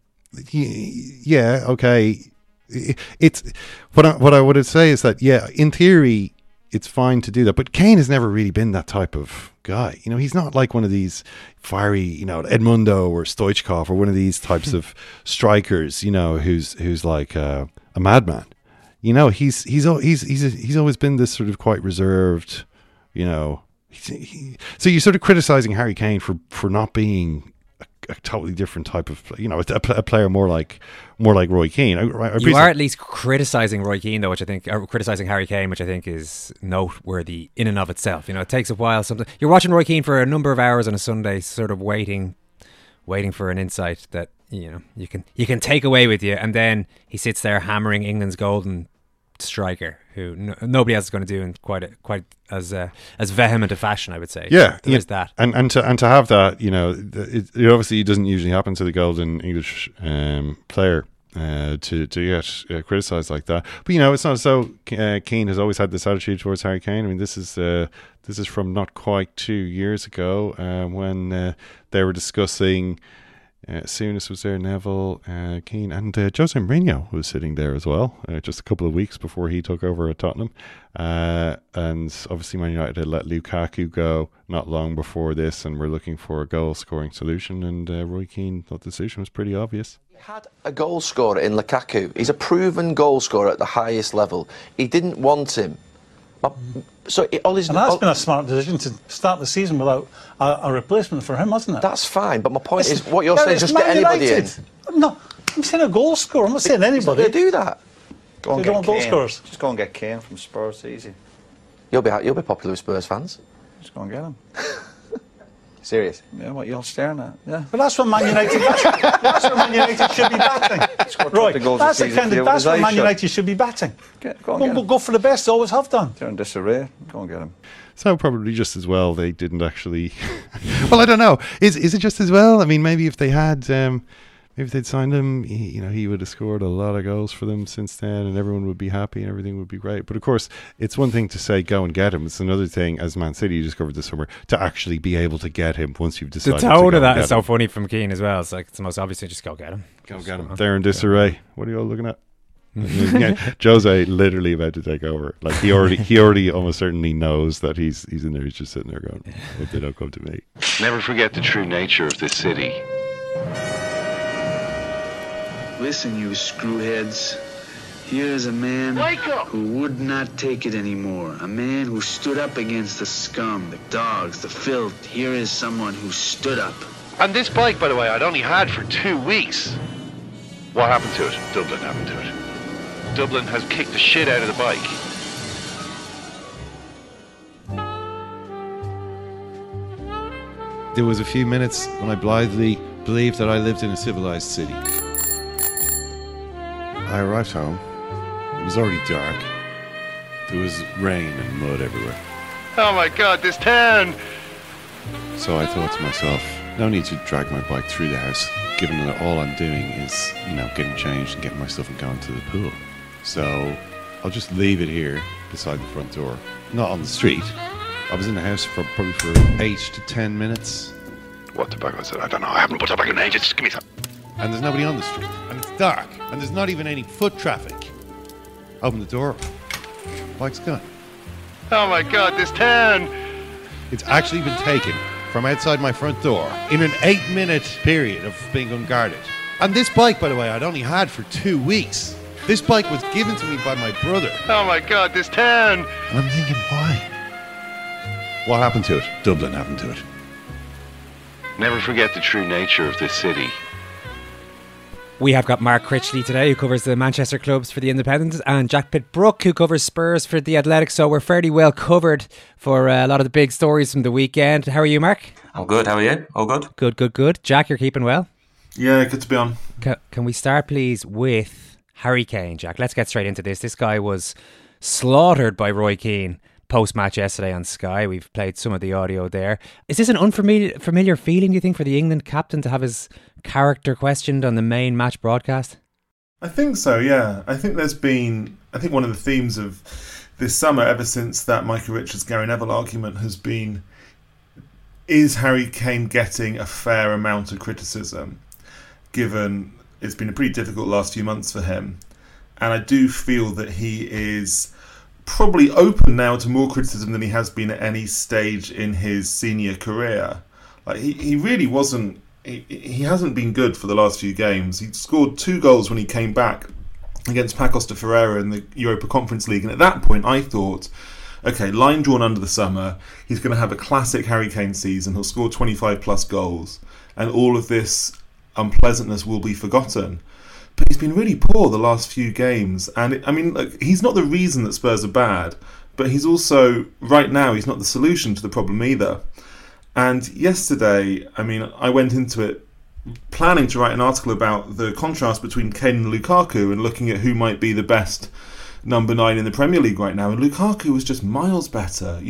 okay. It's what I would say is that, yeah, in theory it's fine to do that, but Kane has never really been that type of guy. You know, he's not like one of these fiery, you know, Edmundo or Stoichkov or one of these types of strikers, you know, who's like a madman. You know, he's always been this sort of quite reserved, you know. So you're sort of criticizing Harry Kane for not being a totally different type of, you know, a player more like Roy Keane. You are at least criticising Roy Keane, though, which I think, or criticising Harry Kane, which I think is noteworthy in and of itself. You know, it takes a while. You're watching Roy Keane for a number of hours on a Sunday, sort of waiting for an insight that, you know, you can take away with you, and then he sits there hammering England's golden striker, who nobody else is going to do in quite as vehement a fashion, I would say. Yeah, there is that, and to have that, you know, it obviously doesn't usually happen to the golden English player to get criticised like that. But you know, it's not as though Keane has always had this attitude towards Harry Kane. I mean, this is from not quite 2 years ago when they were discussing. Souness was there, Neville, Keane, and Jose Mourinho was sitting there as well, just a couple of weeks before he took over at Tottenham. And obviously Man United had let Lukaku go not long before this, and were looking for a goal-scoring solution, and Roy Keane thought the solution was pretty obvious. He had a goal scorer in Lukaku. He's a proven goal scorer at the highest level. He didn't want him. And that's been a smart decision to start the season without a replacement for him, hasn't it? That's fine, but my point is, what you're saying is just get anybody in. No, I'm saying a goal scorer. I'm not saying anybody. They do that. Go and get Kane. Just go and get Kane from Spurs. It's easy. You'll be popular with Spurs fans. Just go and get him. Serious? Yeah, what you're staring at? Yeah. But that's what Man United. That's what Man United should be batting. Right. That's what Man United should be batting. Go for the best. They always have done. They're in disarray. Go and get him. So probably just as well they didn't actually. Well, I don't know. Is it just as well? I mean, maybe if they had, if they'd signed him, he would have scored a lot of goals for them since then, and everyone would be happy and everything would be great. But of course, it's one thing to say go and get him. It's another thing, as Man City discovered this summer, to actually be able to get him once you've decided. The tone of that is so funny from Keane as well. It's like, it's the most obvious thing. Just go get him. Go get him. They're in disarray. What are you all looking at? Jose literally about to take over. Like he already almost certainly knows that he's in there. He's just sitting there going, "Hope they don't come to me." Never forget the true nature of this city. Listen, you screwheads. Here is a man who would not take it anymore. A man who stood up against the scum, the dogs, the filth. Here is someone who stood up. And this bike, by the way, I'd only had for 2 weeks. What happened to it? Dublin happened to it. Dublin has kicked the shit out of the bike. There was a few minutes when I blithely believed that I lived in a civilized city. I arrived home. It was already dark. There was rain and mud everywhere. Oh my God, this town! So I thought to myself, no need to drag my bike through the house, given that all I'm doing is, getting changed and getting my stuff and going to the pool. So I'll just leave it here beside the front door. Not on the street. I was in the house probably for 8 to 10 minutes. What tobacco? I said, I don't know. I haven't put tobacco in ages. Just give me some. And there's nobody on the street. And it's dark. And there's not even any foot traffic. Open the door. Bike's gone. Oh my God, this town! It's actually been taken from outside my front door in an 8-minute period of being unguarded. And this bike, by the way, I'd only had for 2 weeks. This bike was given to me by my brother. Oh my God, this town! And I'm thinking, why? What happened to it? Dublin happened to it. Never forget the true nature of this city. We have got Mark Critchley today, who covers the Manchester clubs for the Independent, and Jack Pitt-Brooke, who covers Spurs for the Athletic. So we're fairly well covered for a lot of the big stories from the weekend. How are you, Mark? I'm good. How are you? All good? Good. Jack, you're keeping well? Yeah, good to be on. Can we start, please, with Harry Kane, Jack? Let's get straight into this. This guy was slaughtered by Roy Keane post-match yesterday on Sky. We've played some of the audio there. Is this an unfamiliar feeling, do you think, for the England captain to have his character questioned on the main match broadcast? I think so, yeah. I think one of the themes of this summer, ever since that Michael Richards-Gary Neville argument, has been, is Harry Kane getting a fair amount of criticism, given it's been a pretty difficult last few months for him? And I do feel that he is probably open now to more criticism than he has been at any stage in his senior career. Like he really wasn't. He hasn't been good for the last few games. He scored 2 goals when he came back against Pacos de Ferreira in the Europa Conference League, and at that point I thought, okay, line drawn under the summer. He's going to have a classic Harry Kane season. He'll score 25 plus goals, and all of this unpleasantness will be forgotten. But he's been really poor the last few games. And he's not the reason that Spurs are bad, but he's also, right now, he's not the solution to the problem either. And yesterday, I went into it planning to write an article about the contrast between Kane and Lukaku and looking at who might be the best number 9 in the Premier League right now. And Lukaku was just miles better,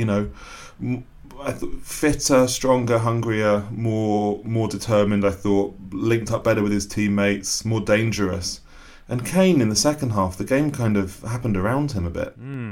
I thought fitter, stronger, hungrier, more determined. I thought linked up better with his teammates, more dangerous. And Kane in the second half, the game kind of happened around him a bit.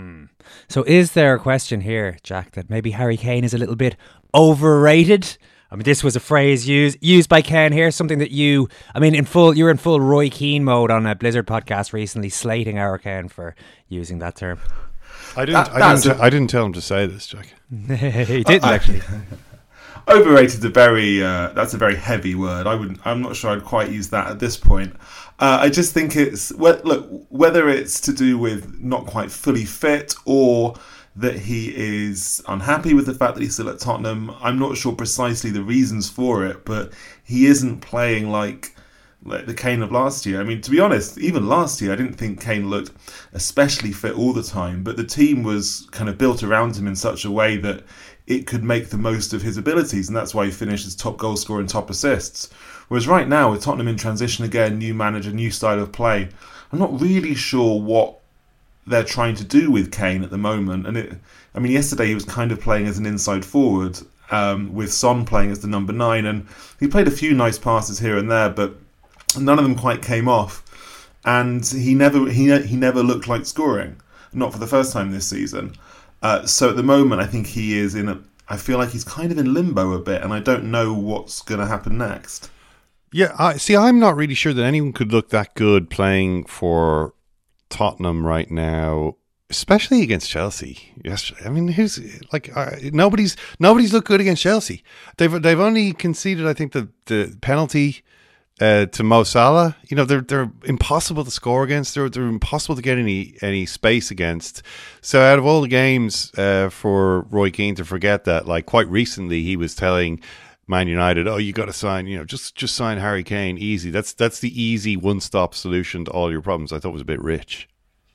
So is there a question here, Jack, that maybe Harry Kane is a little bit overrated? This was a phrase used by Ken here, something that you were in full Roy Keane mode on a Blizzard podcast recently, slating our Ken for using that term. I didn't tell him to say this, Jack. He didn't actually. Overrated that's a very heavy word. I'm not sure I'd quite use that at this point. I just think it's whether it's to do with not quite fully fit or that he is unhappy with the fact that he's still at Tottenham. I'm not sure precisely the reasons for it, but he isn't playing like the Kane of last year. To be honest, even last year I didn't think Kane looked especially fit all the time, but the team was kind of built around him in such a way that it could make the most of his abilities, and that's why he finished as top goal scorer and top assists. Whereas right now, with Tottenham in transition again, new manager, new style of play, I'm not really sure what they're trying to do with Kane at the moment. And yesterday he was kind of playing as an inside forward, with Son playing as the number 9, and he played a few nice passes here and there, but none of them quite came off, and he never looked like scoring, not for the first time this season. So at the moment, I think he is I feel like he's kind of in limbo a bit, and I don't know what's going to happen next. Yeah, I'm not really sure that anyone could look that good playing for Tottenham right now, especially against Chelsea. Who's nobody's looked good against Chelsea. They've only conceded, I think, the penalty to Mo Salah. They're impossible to score against. They're impossible to get any space against. So out of all the games for Roy Keane to forget that, like quite recently he was telling Man United, you got to sign, just sign Harry Kane, easy. That's the easy one-stop solution to all your problems. I thought it was a bit rich.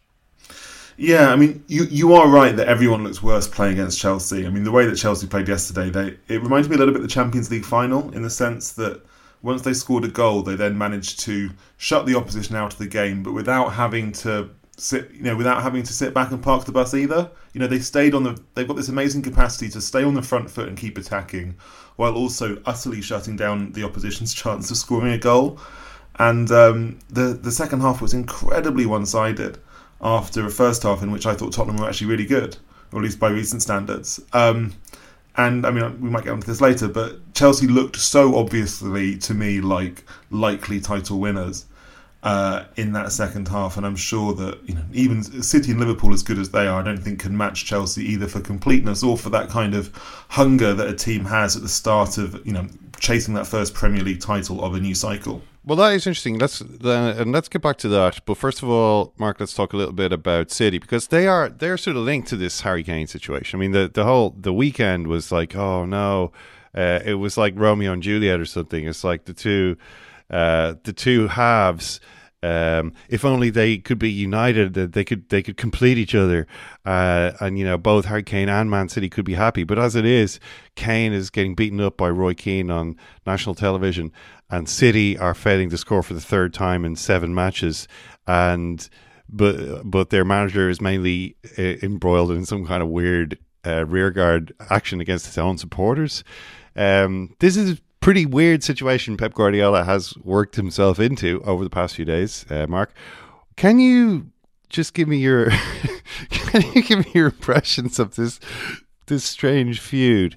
Yeah, you are right that everyone looks worse playing against Chelsea. The way that Chelsea played yesterday, it reminded me a little bit of the Champions League final, in the sense that once they scored a goal, they then managed to shut the opposition out of the game, but without having to sit back and park the bus either. They've got this amazing capacity to stay on the front foot and keep attacking, while also utterly shutting down the opposition's chance of scoring a goal. And the second half was incredibly one-sided. after a first half in which I thought Tottenham were actually really good, or at least by recent standards. And I mean, we might get onto this later, but Chelsea looked so obviously to me like likely title winners in that second half, and I'm sure that even City and Liverpool, as good as they are, I don't think can match Chelsea either for completeness or for that kind of hunger that a team has at the start of chasing that first Premier League title of a new cycle. Well, that is interesting. Let's get back to that. But first of all, Mark, let's talk a little bit about City, because they're sort of linked to this Harry Kane situation. I mean, the weekend was like, oh no, it was like Romeo and Juliet or something. It's like the two halves. If only they could be united, they could complete each other, and both Harry Kane and Man City could be happy. But as it is, Kane is getting beaten up by Roy Keane on national television, and City are failing to score for the third time in 7 matches, but their manager is mainly embroiled in some kind of weird rearguard action against his own supporters. This is pretty weird situation Pep Guardiola has worked himself into over the past few days. Mark, can you just give me your impressions of this strange feud?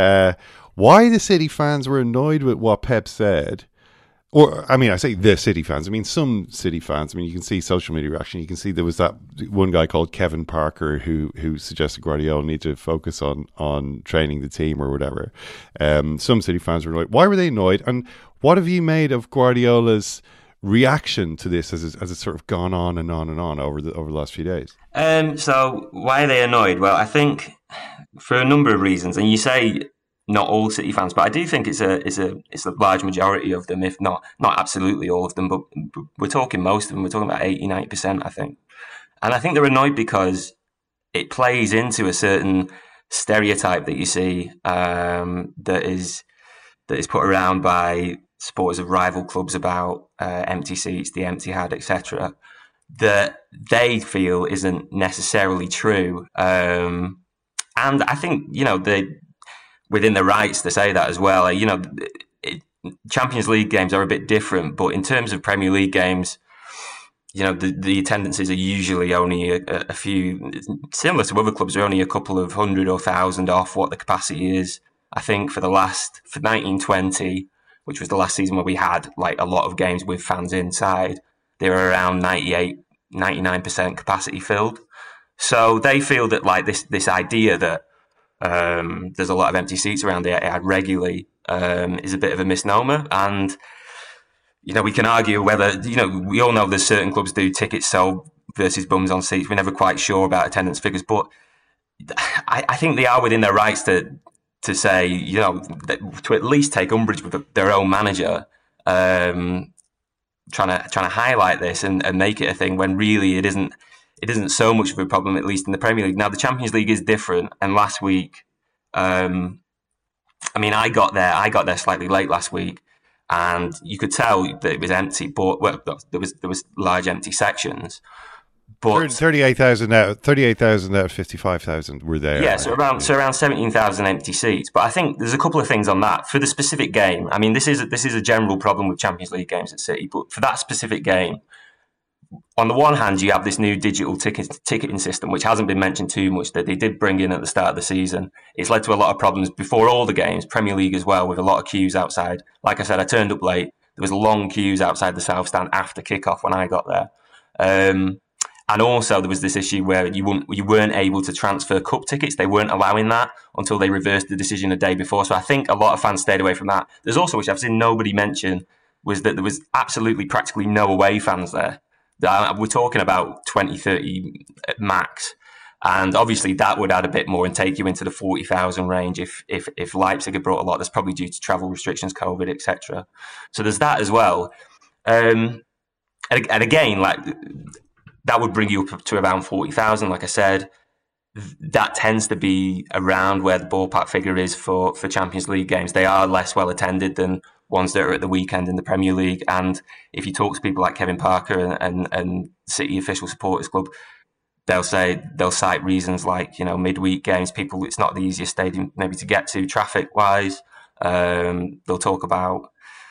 Why the City fans were annoyed with what Pep said, or I mean, I say the City fans. I mean, some City fans. I mean, you can see social media reaction. You can see there was that one guy called Kevin Parker who suggested Guardiola need to focus on training the team or whatever. Some City fans were like, why were they annoyed? And what have you made of Guardiola's reaction to this as it's sort of gone on and on and on over the last few days? So why are they annoyed? Well, I think for a number of reasons, and you say not all City fans, but I do think it's a large majority of them, if not absolutely all of them, but we're talking most of them. We're talking about 80-90%, I think. And I think they're annoyed because it plays into a certain stereotype that you see that is put around by supporters of rival clubs about empty seats, the empty had, etc., that they feel isn't necessarily true. And I think, within their rights to say that as well. Champions League games are a bit different, but in terms of Premier League games, the attendances are usually only a few, similar to other clubs, are only a couple of 100 or 1,000 off what the capacity is. I think for 1920, which was the last season where we had like a lot of games with fans inside, they were around 99% capacity filled. So they feel that like this idea that there's a lot of empty seats around the Etihad regularly is a bit of a misnomer. And we can argue whether we all know there's certain clubs do tickets sold versus bums on seats. We're never quite sure about attendance figures, but I think they are within their rights to say to at least take umbrage with their own manager trying to highlight this and make it a thing when really it isn't so much of a problem, at least in the Premier League. Now, the Champions League is different. And last week, I got there slightly late last week, and you could tell that it was empty. But there was large empty sections. But 38,000 out of 55,000 were there. Yeah, so around 17,000 empty seats. But I think there's a couple of things on that for the specific game. I mean, this is a general problem with Champions League games at City, but for that specific game, on the one hand, you have this new digital ticketing system, which hasn't been mentioned too much, that they did bring in at the start of the season. It's led to a lot of problems before all the games, Premier League as well, with a lot of queues outside. Like I said, I turned up late. There was long queues outside the South Stand after kickoff when I got there. And also there was this issue where you weren't able to transfer cup tickets. They weren't allowing that until they reversed the decision a day before. So I think a lot of fans stayed away from that. There's also, which I've seen nobody mention, was that there was absolutely practically no away fans there. We're talking about 20, 30 max. And obviously that would add a bit more and take you into the 40,000 range if Leipzig had brought a lot. That's probably due to travel restrictions, COVID, etc. So there's that as well. And again, like that would bring you up to around 40,000. Like I said, that tends to be around where the ballpark figure is for Champions League games. They are less well attended than ones that are at the weekend in the Premier League. And if you talk to people like Kevin Parker and City Official Supporters Club, they'll cite reasons like, midweek games, it's not the easiest stadium maybe to get to traffic wise. They'll talk about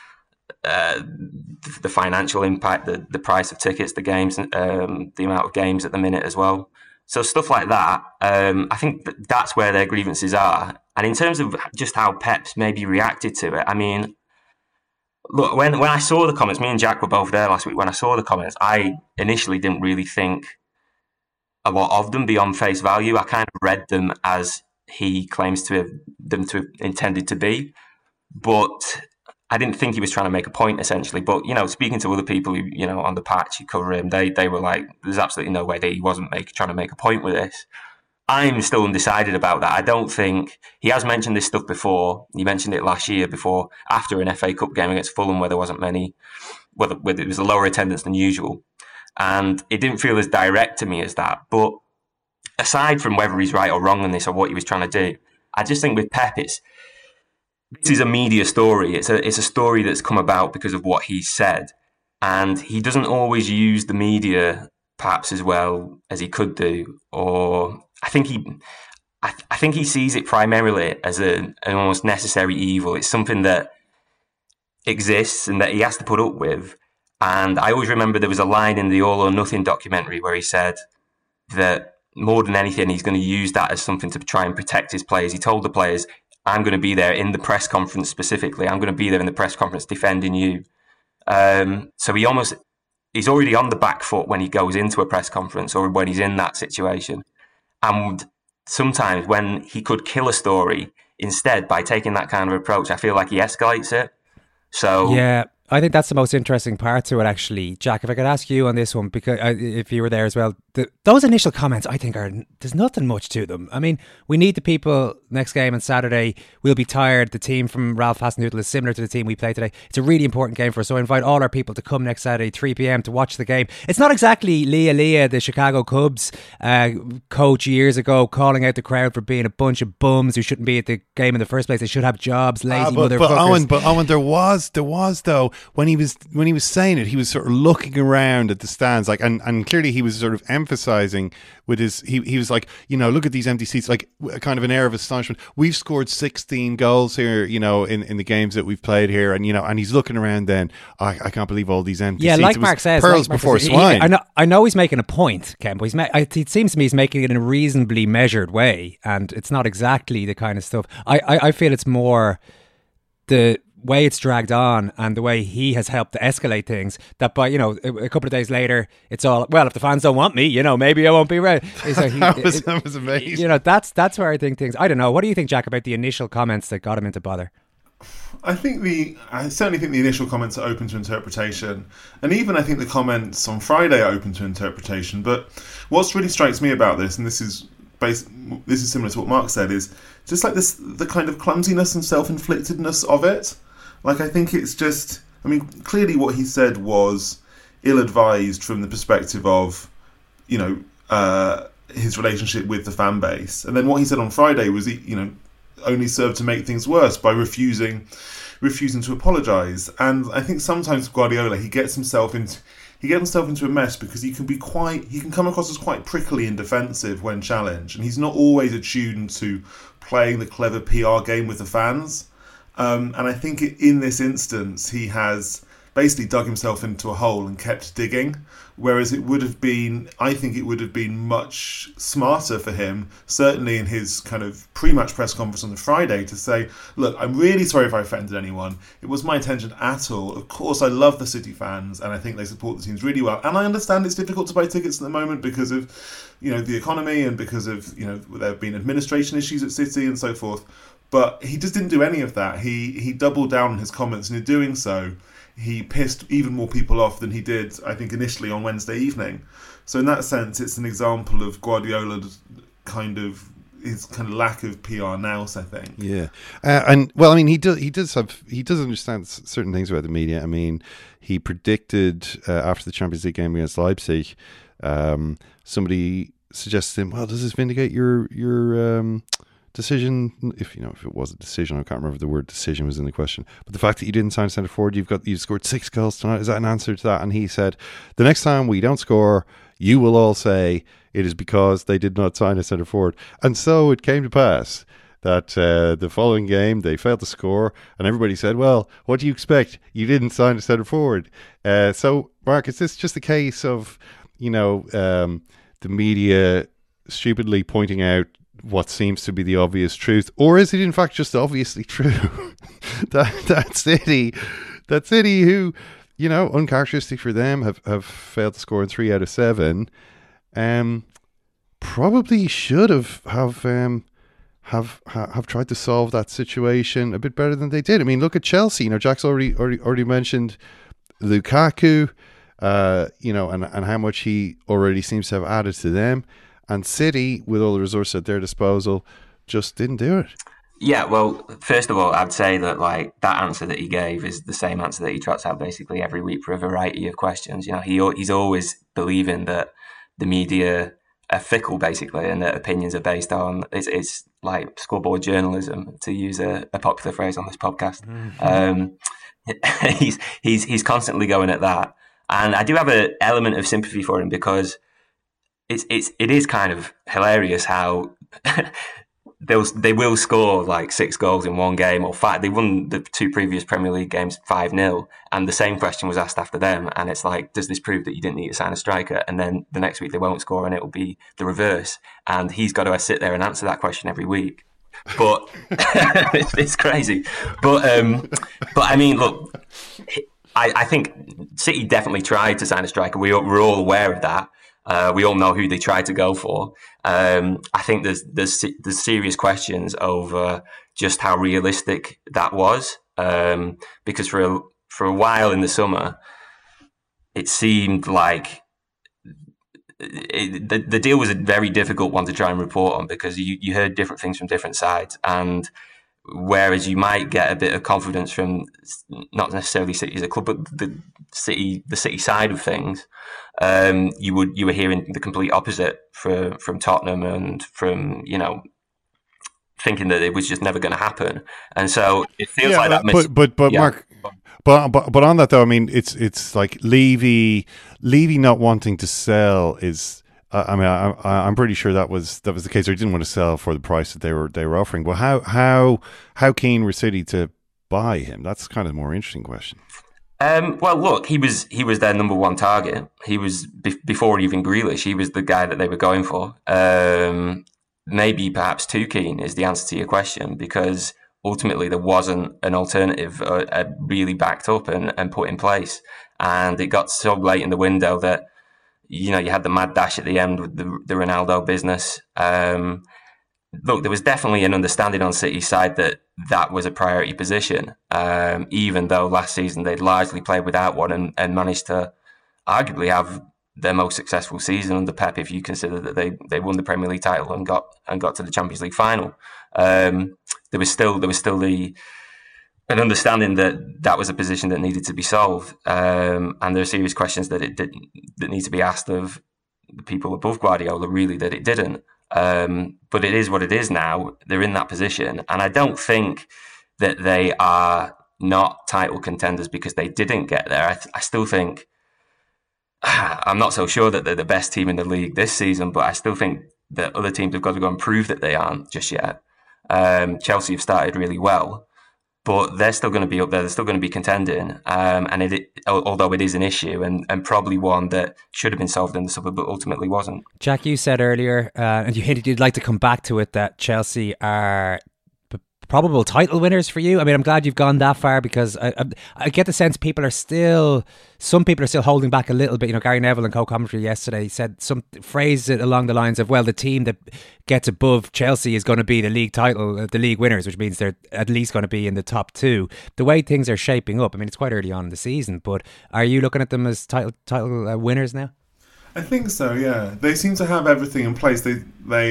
the financial impact, the price of tickets, the games, the amount of games at the minute as well. So stuff like that, I think that's where their grievances are. And in terms of just how Pep's maybe reacted to it, I mean, look, when I saw the comments, me and Jack were both there last week. When I saw the comments, I initially didn't really think a lot of them beyond face value. I kind of read them as he claims to have them to have intended to be, but I didn't think he was trying to make a point, essentially. But, you know, speaking to other people who, you know, on the patch who cover him, they were like, there's absolutely no way that he wasn't trying to make a point with this. I'm still undecided about that. I don't think he has mentioned this stuff before. He mentioned it last year after an FA Cup game against Fulham where there wasn't many, where it was a lower attendance than usual. And it didn't feel as direct to me as that. But aside from whether he's right or wrong on this or what he was trying to do, I just think with Pep, this is a media story. It's a story that's come about because of what he said. And he doesn't always use the media perhaps as well as he could do. Or I think he sees it primarily as an almost necessary evil. It's something that exists and that he has to put up with. And I always remember there was a line in the All or Nothing documentary where he said that more than anything, he's going to use that as something to try and protect his players. He told the players, I'm going to be there in the press conference specifically. I'm going to be there in the press conference defending you. So he's already on the back foot when he goes into a press conference or when he's in that situation. And sometimes when he could kill a story instead by taking that kind of approach, I feel like he escalates it. So yeah, I think that's the most interesting part to it, actually. Jack, if I could ask you on this one, because if you were there as well, those initial comments, I think, there's nothing much to them. I mean, we need the people next game on Saturday. We'll be tired. The team from Ralph Hasenhüttl is similar to the team we play today. It's a really important game for us. So I invite all our people to come next Saturday, 3 p.m, to watch the game. It's not exactly Leah, the Chicago Cubs coach years ago, calling out the crowd for being a bunch of bums who shouldn't be at the game in the first place. They should have jobs, lazy motherfuckers. But Owen, there was though, when he was saying it, he was sort of looking around at the stands, like, and clearly he was sort of emphasizing with his, he was like, you know, look at these empty seats, like kind of an air of astonishment. We've scored 16 goals here, you know, in the games that we've played here, and you know, and he's looking around. Then I can't believe all these empty seats. Yeah, like Mark says, pearls before swine. I know he's making a point, Ken, but it seems to me he's making it in a reasonably measured way, and it's not exactly the kind of stuff. I feel it's more the way it's dragged on and the way he has helped to escalate things, that by, you know, a couple of days later it's all, well, if the fans don't want me, you know, maybe I won't be right. That was amazing. You know, that's where I think things, I don't know, what do you think, Jack, about the initial comments that got him into bother? I certainly think the initial comments are open to interpretation, and even I think the comments on Friday are open to interpretation. But what really strikes me about this, and this is similar to what Mark said, is just like this, the kind of clumsiness and self-inflictedness of it. Like, I think it's just, I mean, clearly what he said was ill-advised from the perspective of, you know, his relationship with the fan base. And then what he said on Friday was, you know, only served to make things worse by refusing to apologise. And I think sometimes Guardiola, he gets himself into a mess because he can come across as quite prickly and defensive when challenged, and he's not always attuned to playing the clever PR game with the fans. And I think in this instance, he has basically dug himself into a hole and kept digging, whereas I think it would have been much smarter for him, certainly in his kind of pre-match press conference on the Friday, to say, look, I'm really sorry if I offended anyone. It wasn't my intention at all. Of course, I love the City fans, and I think they support the teams really well. And I understand it's difficult to buy tickets at the moment because of, you know, the economy and because of, you know, there have been administration issues at City and so forth. But he just didn't do any of that. He doubled down on his comments, and in doing so, he pissed even more people off than he did, I think, initially on Wednesday evening. So in that sense, it's an example of Guardiola's kind of lack of PR nous, I think. Yeah, and well, I mean, he does understand certain things about the media. I mean, he predicted after the Champions League game against Leipzig, somebody suggested to him, well, does this vindicate your decision? If it was a decision, I can't remember if the word decision was in the question, but the fact that you didn't sign centre forward, you've scored 6 goals tonight, is that an answer to that? And he said, the next time we don't score, you will all say it is because they did not sign a centre forward. And so it came to pass that the following game they failed to score, and everybody said, well, what do you expect? You didn't sign a centre forward. So, Mark, is this just a case of, the media stupidly pointing out what seems to be the obvious truth, or is it in fact just obviously true that City who, uncharacteristic for them, have failed to score in 3 out of 7, probably should have tried to solve that situation a bit better than they did. I mean, look at Chelsea. Jack's already mentioned Lukaku, and how much he already seems to have added to them. And City, with all the resources at their disposal, just didn't do it. Yeah, well, first of all, I'd say that that answer that he gave is the same answer that he trots out basically every week for a variety of questions. He's always believing that the media are fickle, basically, and that opinions are based on it's like scoreboard journalism, to use a popular phrase on this podcast. Mm-hmm. He's constantly going at that, and I do have an element of sympathy for him, because it is kind of hilarious how they will score 6 goals in one game or 5. They won the 2 previous Premier League games 5-0, and the same question was asked after them. And it's like, does this prove that you didn't need to sign a striker? And then the next week they won't score, and it will be the reverse. And he's got to sit there and answer that question every week. But it's crazy. But I mean, look, I think City definitely tried to sign a striker. We're all aware of that. We all know who they tried to go for. I think there's serious questions over just how realistic that was, because for a while in the summer, it seemed like the deal was a very difficult one to try and report on, because you heard different things from different sides, and whereas you might get a bit of confidence from not necessarily City as a club, but the City side of things, you were hearing the complete opposite from Tottenham, and from thinking that it was just never going to happen. And so it feels like that. But Mark, but on that though, I mean, it's like Levy not wanting to sell is. I'm pretty sure that was the case. Or he didn't want to sell for the price that they were offering. But how keen were City to buy him? That's kind of a more interesting question. Well, look, he was their number one target. He was before even Grealish. He was the guy that they were going for. Maybe perhaps too keen is the answer to your question, because ultimately there wasn't an alternative really backed up and put in place, and it got so late in the window that you had the mad dash at the end with the Ronaldo business. Look, there was definitely an understanding on City's side that was a priority position, even though last season they'd largely played without one and managed to arguably have their most successful season under Pep, if you consider that they won the Premier League title and got to the Champions League final. There was still an understanding that was a position that needed to be solved, and there are serious questions that need to be asked of the people above Guardiola, really, that it didn't. But it is what it is now. They're in that position, and I don't think that they are not title contenders because they didn't get there. I still think, I'm not so sure that they're the best team in the league this season, but I still think that other teams have got to go and prove that they aren't just yet. Chelsea have started really well, but they're still going to be up there. They're still going to be contending. And although it is an issue and probably one that should have been solved in the summer, but ultimately wasn't. Jack, you said earlier, and you hinted you'd like to come back to it, that Chelsea are probable title winners for you. I mean, I'm glad you've gone that far, because I get the sense some people are still holding back a little bit. Gary Neville in co-commentary yesterday said some phrase along the lines of, well, the team that gets above Chelsea is going to be the league winners, which means they're at least going to be in the top 2. The way things are shaping up, I mean, it's quite early on in the season, but are you looking at them as title winners now? I think so, yeah. They seem to have everything in place. They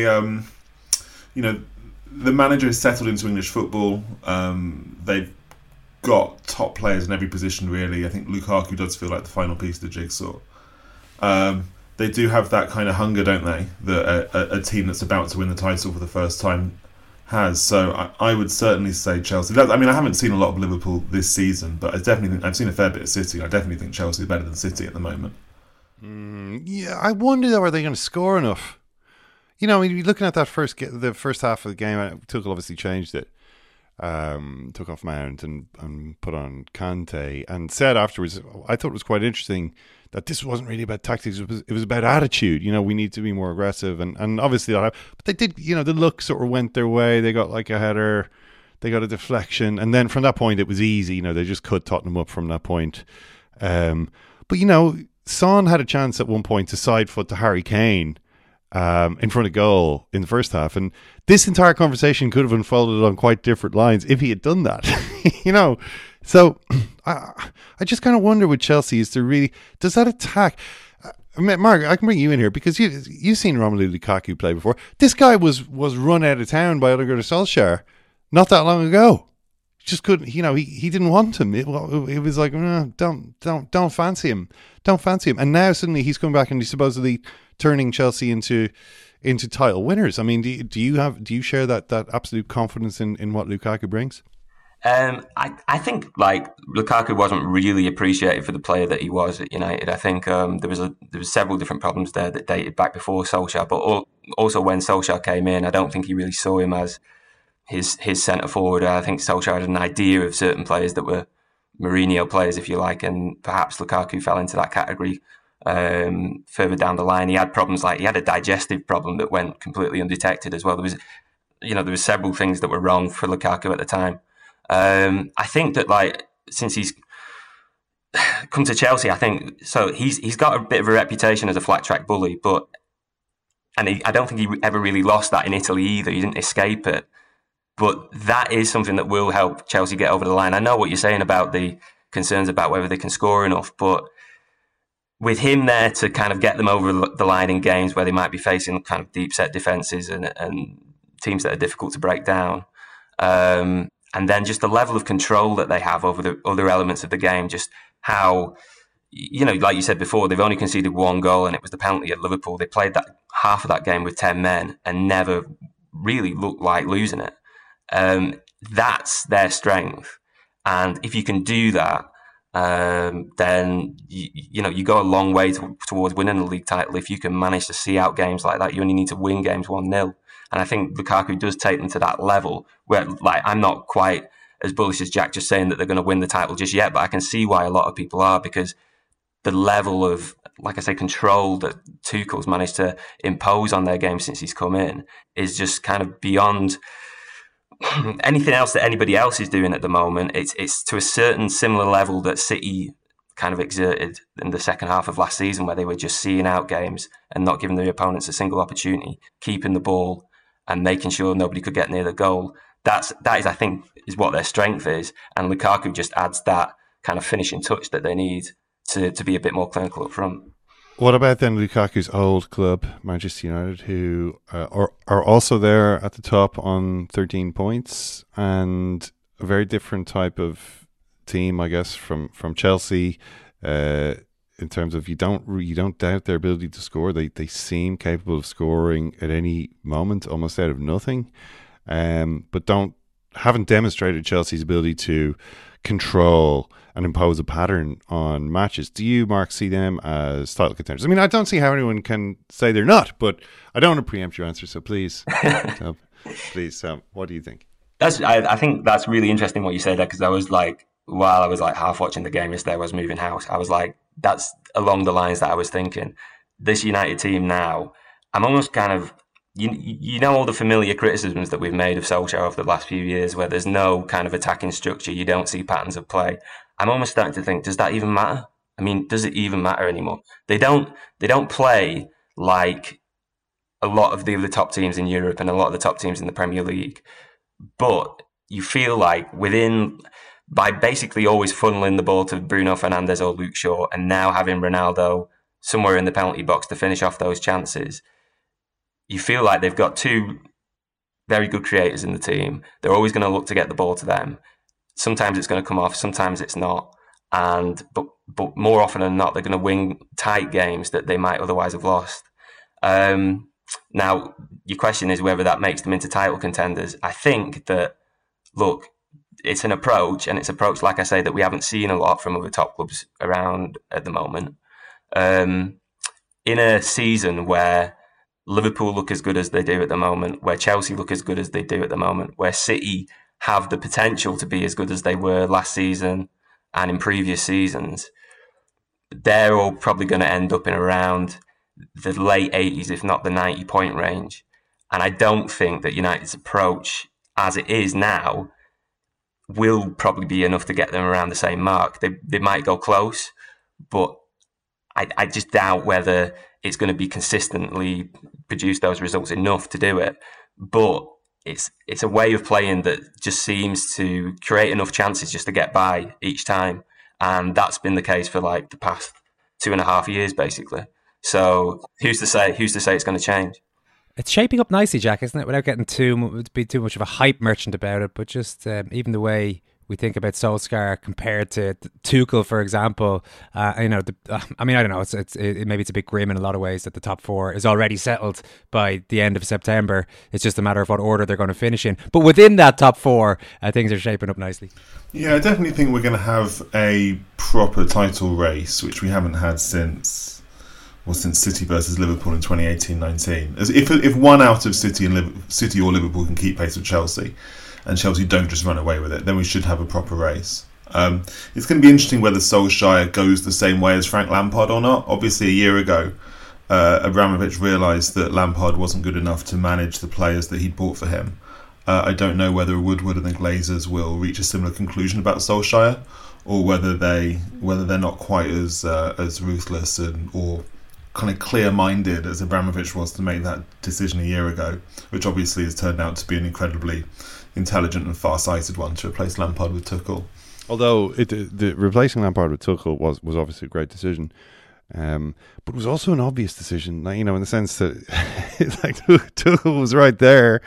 the manager has settled into English football. They've got top players in every position, really. I think Lukaku does feel like the final piece of the jigsaw. They do have that kind of hunger, don't they, that a team that's about to win the title for the first time has. So I would certainly say Chelsea. I haven't seen a lot of Liverpool this season, but I definitely think I've seen a fair bit of City. I definitely think Chelsea are better than City at the moment. Yeah, I wonder though, are they going to score enough? You know, looking at that the first half of the game, Tuchel obviously changed it. Took off Mount and put on Kante, and said afterwards, I thought it was quite interesting that this wasn't really about tactics, it was about attitude. You know, we need to be more aggressive, and obviously but they did, you know, the look sort of went their way. They got like a header, they got a deflection, and then from that point it was easy. You know, they just cut Tottenham up from that point. But you know, Son had a chance at one point to side foot to Harry Kane in front of goal in the first half, and this entire conversation could have unfolded on quite different lines if he had done that. You know, so I just kind of wonder with Chelsea, does that attack? Mark, I can bring you in here because you've seen Romelu Lukaku play before. This guy was run out of town by Ole Gunnar Solskjaer not that long ago. Just couldn't, you know, he didn't want him. It was like, don't fancy him, and now suddenly he's come back and he's supposedly turning Chelsea into title winners. I mean, do you share that absolute confidence in what Lukaku brings? I think like Lukaku wasn't really appreciated for the player that he was at United. I think there was several different problems there that dated back before Solskjaer, but also when Solskjaer came in, I don't think he really saw him as his centre forward. I think Solskjaer had an idea of certain players that were Mourinho players, if you like, and perhaps Lukaku fell into that category. Further down the line, he had problems like he had a digestive problem that went completely undetected as well. There was several things that were wrong for Lukaku at the time. I think that like since he's come to Chelsea, I think so. He's got a bit of a reputation as a flat track bully, I don't think he ever really lost that in Italy either. He didn't escape it. But that is something that will help Chelsea get over the line. I know what you're saying about the concerns about whether they can score enough, but with him there to kind of get them over the line in games where they might be facing kind of deep set defences and teams that are difficult to break down, and then just the level of control that they have over the other elements of the game, just how, you know, like you said before, they've only conceded one goal and it was the penalty at Liverpool. They played that half of that game with 10 men and never really looked like losing it. That's their strength, and if you can do that, then you go a long way towards winning the league title. If you can manage to see out games like that, you only need to win games 1-0, and I think Lukaku does take them to that level where, like, I'm not quite as bullish as Jack just saying that they're going to win the title just yet, but I can see why a lot of people are, because the level of, like I say, control that Tuchel's managed to impose on their game since he's come in is just kind of beyond anything else that anybody else is doing at the moment. It's to a certain similar level that City kind of exerted in the second half of last season, where they were just seeing out games and not giving their opponents a single opportunity, keeping the ball and making sure nobody could get near the goal. That is, I think, is what their strength is, and Lukaku just adds that kind of finishing touch that they need to be a bit more clinical up front. What about then Lukaku's old club, Manchester United, who are also there at the top on 13 points, and a very different type of team, I guess, from Chelsea, in terms of you don't doubt their ability to score. They seem capable of scoring at any moment, almost out of nothing, but haven't demonstrated Chelsea's ability to control and impose a pattern on matches. Do you, Mark, see them as title contenders? I mean, I don't see how anyone can say they're not, but I don't want to preempt your answer, so please, what do you think? I think that's really interesting what you say there, because while I was half watching the game yesterday, I was moving house. I was like, that's along the lines that I was thinking. This United team now, I'm almost kind of, you know, all the familiar criticisms that we've made of Solskjaer over the last few years, where there's no kind of attacking structure, you don't see patterns of play. I'm almost starting to think, does that even matter? I mean, does it even matter anymore? They don't play like a lot of the other top teams in Europe and a lot of the top teams in the Premier League. But you feel like by basically always funneling the ball to Bruno Fernandes or Luke Shaw, and now having Ronaldo somewhere in the penalty box to finish off those chances, you feel like they've got two very good creators in the team. They're always going to look to get the ball to them. Sometimes it's going to come off, sometimes it's not. But more often than not, they're going to win tight games that they might otherwise have lost. Now, your question is whether that makes them into title contenders. I think that, look, it's an approach, and it's an approach, like I say, that we haven't seen a lot from other top clubs around at the moment. In a season where Liverpool look as good as they do at the moment, where Chelsea look as good as they do at the moment, where City have the potential to be as good as they were last season and in previous seasons, they're all probably going to end up in around the late 80s, if not the 90-point range. And I don't think that United's approach, as it is now, will probably be enough to get them around the same mark. They might go close, but I just doubt whether it's going to be consistently produce those results enough to do it. But it's a way of playing that just seems to create enough chances just to get by each time. And that's been the case for like the past 2.5 years, basically. So who's to say it's going to change? It's shaping up nicely, Jack, isn't it? Without getting too much of a hype merchant about it, but just even the way we think about Solskjaer compared to Tuchel, for example. I don't know. Maybe it's a bit grim in a lot of ways that the top four is already settled by the end of September. It's just a matter of what order they're going to finish in. But within that top four, things are shaping up nicely. Yeah, I definitely think we're going to have a proper title race, which we haven't had since City versus Liverpool in 2018-19. If one out of City or Liverpool can keep pace with Chelsea, and Chelsea don't just run away with it, then we should have a proper race. It's going to be interesting whether Solskjaer goes the same way as Frank Lampard or not. Obviously, a year ago, Abramovich realised that Lampard wasn't good enough to manage the players that he'd bought for him. I don't know whether Woodward and the Glazers will reach a similar conclusion about Solskjaer, or whether they're not quite as ruthless or kind of clear-minded as Abramovich was to make that decision a year ago, which obviously has turned out to be an incredibly intelligent and far-sighted one to replace Lampard with Tuchel. Although the replacing Lampard with Tuchel was obviously a great decision, but it was also an obvious decision, in the sense that like Tuchel was right there,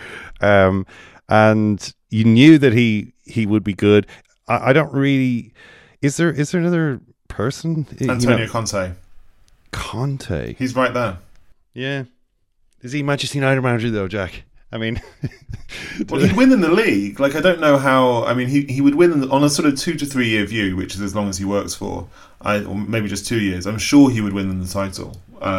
and you knew that he would be good. I don't really. Is there another person? Antonio Conte. Conte. He's right there. Yeah. Is he Manchester United manager though, Jack? I mean, well, he'd win in the league. Like, I don't know how. I mean, he would win on a sort of 2 to 3 year view, which is as long as he works for, or maybe just 2 years. I'm sure he would win in the title.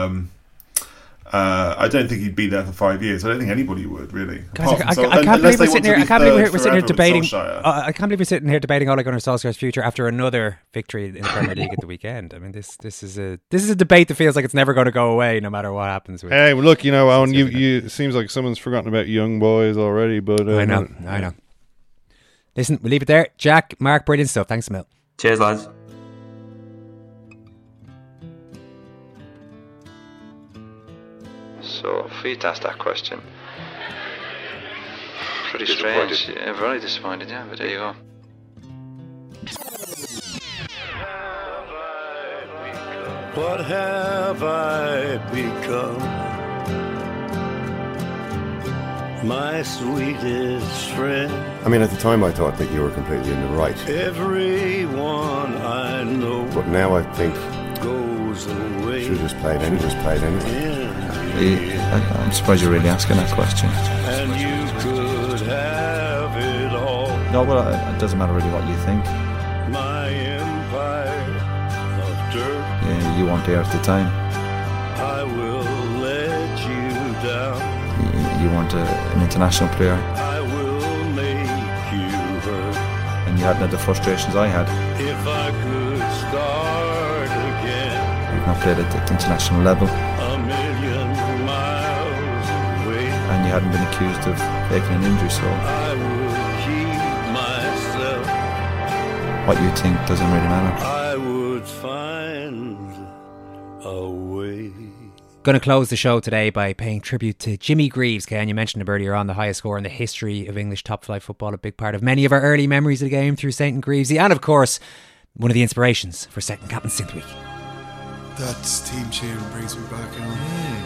I don't think he'd be there for 5 years. I don't think anybody would, really. Guys, I can't believe we're sitting here debating. I can't believe we're sitting here debating Ole Gunnar Solskjaer's future after another victory in the Premier League at the weekend. I mean, this is a debate that feels like it's never going to go away, no matter what happens. Hey, well, look, Owen, it seems like someone's forgotten about young boys already, but I know. Listen, we'll leave it there. Jack, Mark, brilliant stuff. Thanks a mil. Cheers, lads. So, for you to ask that question, pretty strange. Yeah, very disappointed, yeah, but there you go. What have I become? My sweetest friend. I mean, at the time I thought that you were completely in the right. Everyone I know. But now I think goes away. Should have just played anything. I'm surprised you're really asking that question. And you could have it all. No, well, it doesn't matter really what you think. My empire of dirt. Yeah, you weren't there at the time. I will let you down. You weren't an international player. I will make you hurt. And you hadn't had the frustrations I had. If I could start again. You've not played at the international level. And you hadn't been accused of faking an injury, so I would keep myself. What you think doesn't really matter. I would find a way. Going to close the show today by paying tribute to Jimmy Greaves. Ken, you mentioned him earlier on, the highest score in the history of English top-flight football, a big part of many of our early memories of the game through St. Greavesy, and of course one of the inspirations for second captain Synth Week. That team tune brings me back on.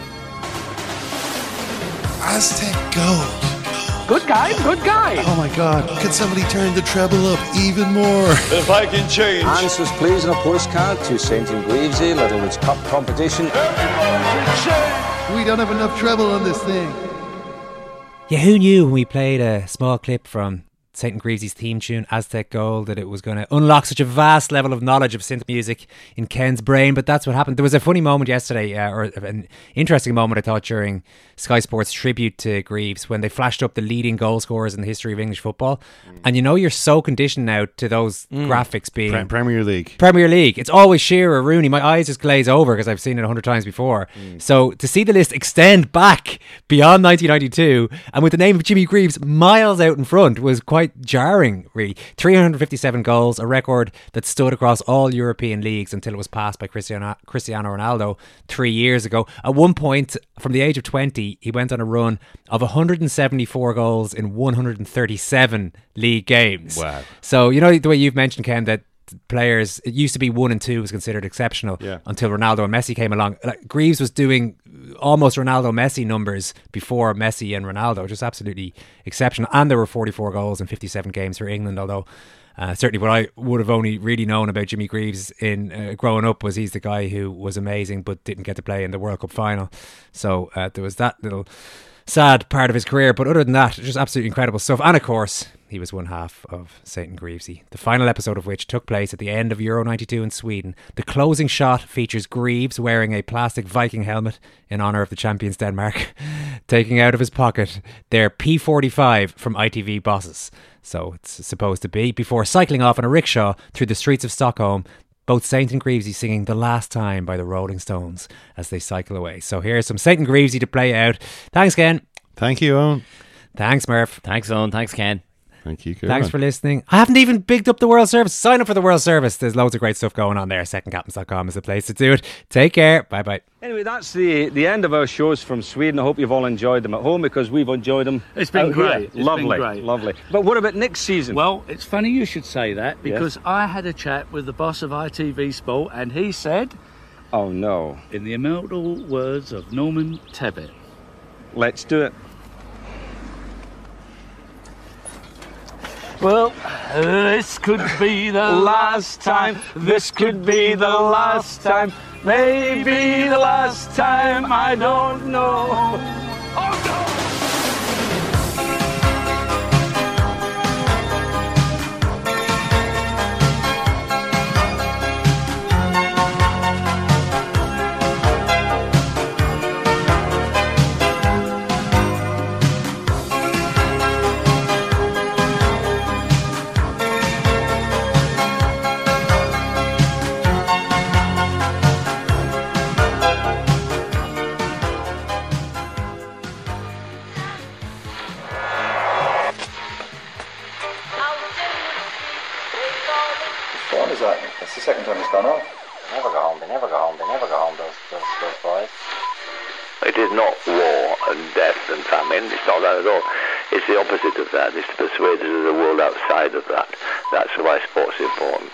Aztec Gold. Good guy. Oh my God, can somebody turn the treble up even more? If I can change. Answers please on a postcard to St. Greavesy, Littlewood's Cup competition. We don't have enough treble on this thing. Yeah, who knew when we played a small clip from St. Greaves's theme tune, Aztec Gold, that it was going to unlock such a vast level of knowledge of synth music in Ken's brain, but that's what happened. There was a funny moment yesterday, or an interesting moment I thought, during Sky Sports tribute to Greaves, when they flashed up the leading goal scorers in the history of English football. And you're so conditioned now to those graphics being Premier League. It's always Shearer, Rooney. My eyes just glaze over because I've seen it 100 times before. So to see the list extend back beyond 1992 and with the name of Jimmy Greaves miles out in front was quite jarring, really. 357 goals, a record that stood across all European leagues until it was passed by Cristiano Ronaldo 3 years ago. At one point, from the age of 20, he went on a run of 174 goals in 137 league games. Wow. So, the way you've mentioned, Ken, that players, it used to be 1 and 2 was considered exceptional until Ronaldo and Messi came along. Greaves was doing almost Ronaldo Messi numbers before Messi and Ronaldo, just absolutely exceptional. And there were 44 goals in 57 games for England, although certainly what I would have only really known about Jimmy Greaves in growing up was he's the guy who was amazing but didn't get to play in the World Cup final. So there was that little sad part of his career, but other than that, just absolutely incredible stuff. And of course, he was one half of St. Greavesy, the final episode of which took place at the end of Euro 92 in Sweden. The closing shot features Greaves wearing a plastic Viking helmet in honour of the champions Denmark, taking out of his pocket their P45 from ITV bosses, so it's supposed to be, before cycling off on a rickshaw through the streets of Stockholm, both St. and Greavesy singing The Last Time by the Rolling Stones as they cycle away. So here's some St. and Greavesy to play out. Thanks, Ken. Thank you, Owen. Thanks, Murph. Thanks, Owen. Thanks, Ken. Thank you, Kieran. Thanks for listening. I haven't even bigged up the World Service. Sign up for the World Service. There's loads of great stuff going on there. Secondcaptains.com is the place to do it. Take care. Bye-bye. Anyway, that's the end of our shows from Sweden. I hope you've all enjoyed them at home, because we've enjoyed them. It's been great. It's lovely, been great. Lovely. But what about next season? Well, it's funny you should say that, because I had a chat with the boss of ITV Sport, and he said, oh no, in the immortal words of Norman Tebbit, let's do it. Well, this could be the last time. This could be the last time. Maybe the last time. I don't know. Oh no! What is that? That's the second time it's gone off. They never go home, those boys. It is not war and death and famine, it's not that at all. It's the opposite of that, it's to persuade us of the world outside of that. That's why sport's important.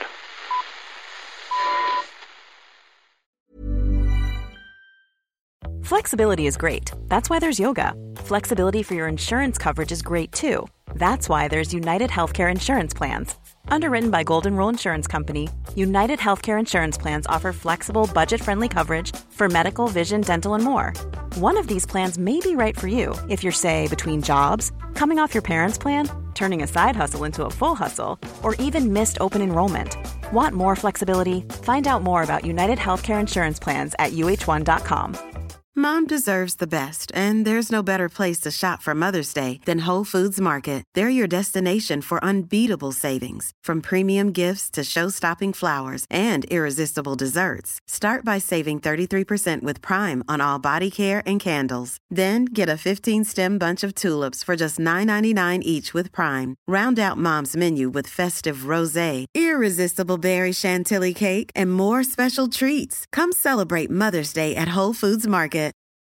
Flexibility is great. That's why there's yoga. Flexibility for your insurance coverage is great too. That's why there's United Healthcare Insurance Plans. Underwritten by Golden Rule Insurance Company, United Healthcare Insurance Plans offer flexible, budget-friendly coverage for medical, vision, dental, and more. One of these plans may be right for you if you're, say, between jobs, coming off your parents' plan, turning a side hustle into a full hustle, or even missed open enrollment. Want more flexibility? Find out more about United Healthcare Insurance Plans at uh1.com. Mom deserves the best, and there's no better place to shop for Mother's Day than Whole Foods Market. They're your destination for unbeatable savings, from premium gifts to show-stopping flowers and irresistible desserts. Start by saving 33% with Prime on all body care and candles. Then get a 15-stem bunch of tulips for just $9.99 each with Prime. Round out Mom's menu with festive rosé, irresistible berry chantilly cake, and more special treats. Come celebrate Mother's Day at Whole Foods Market.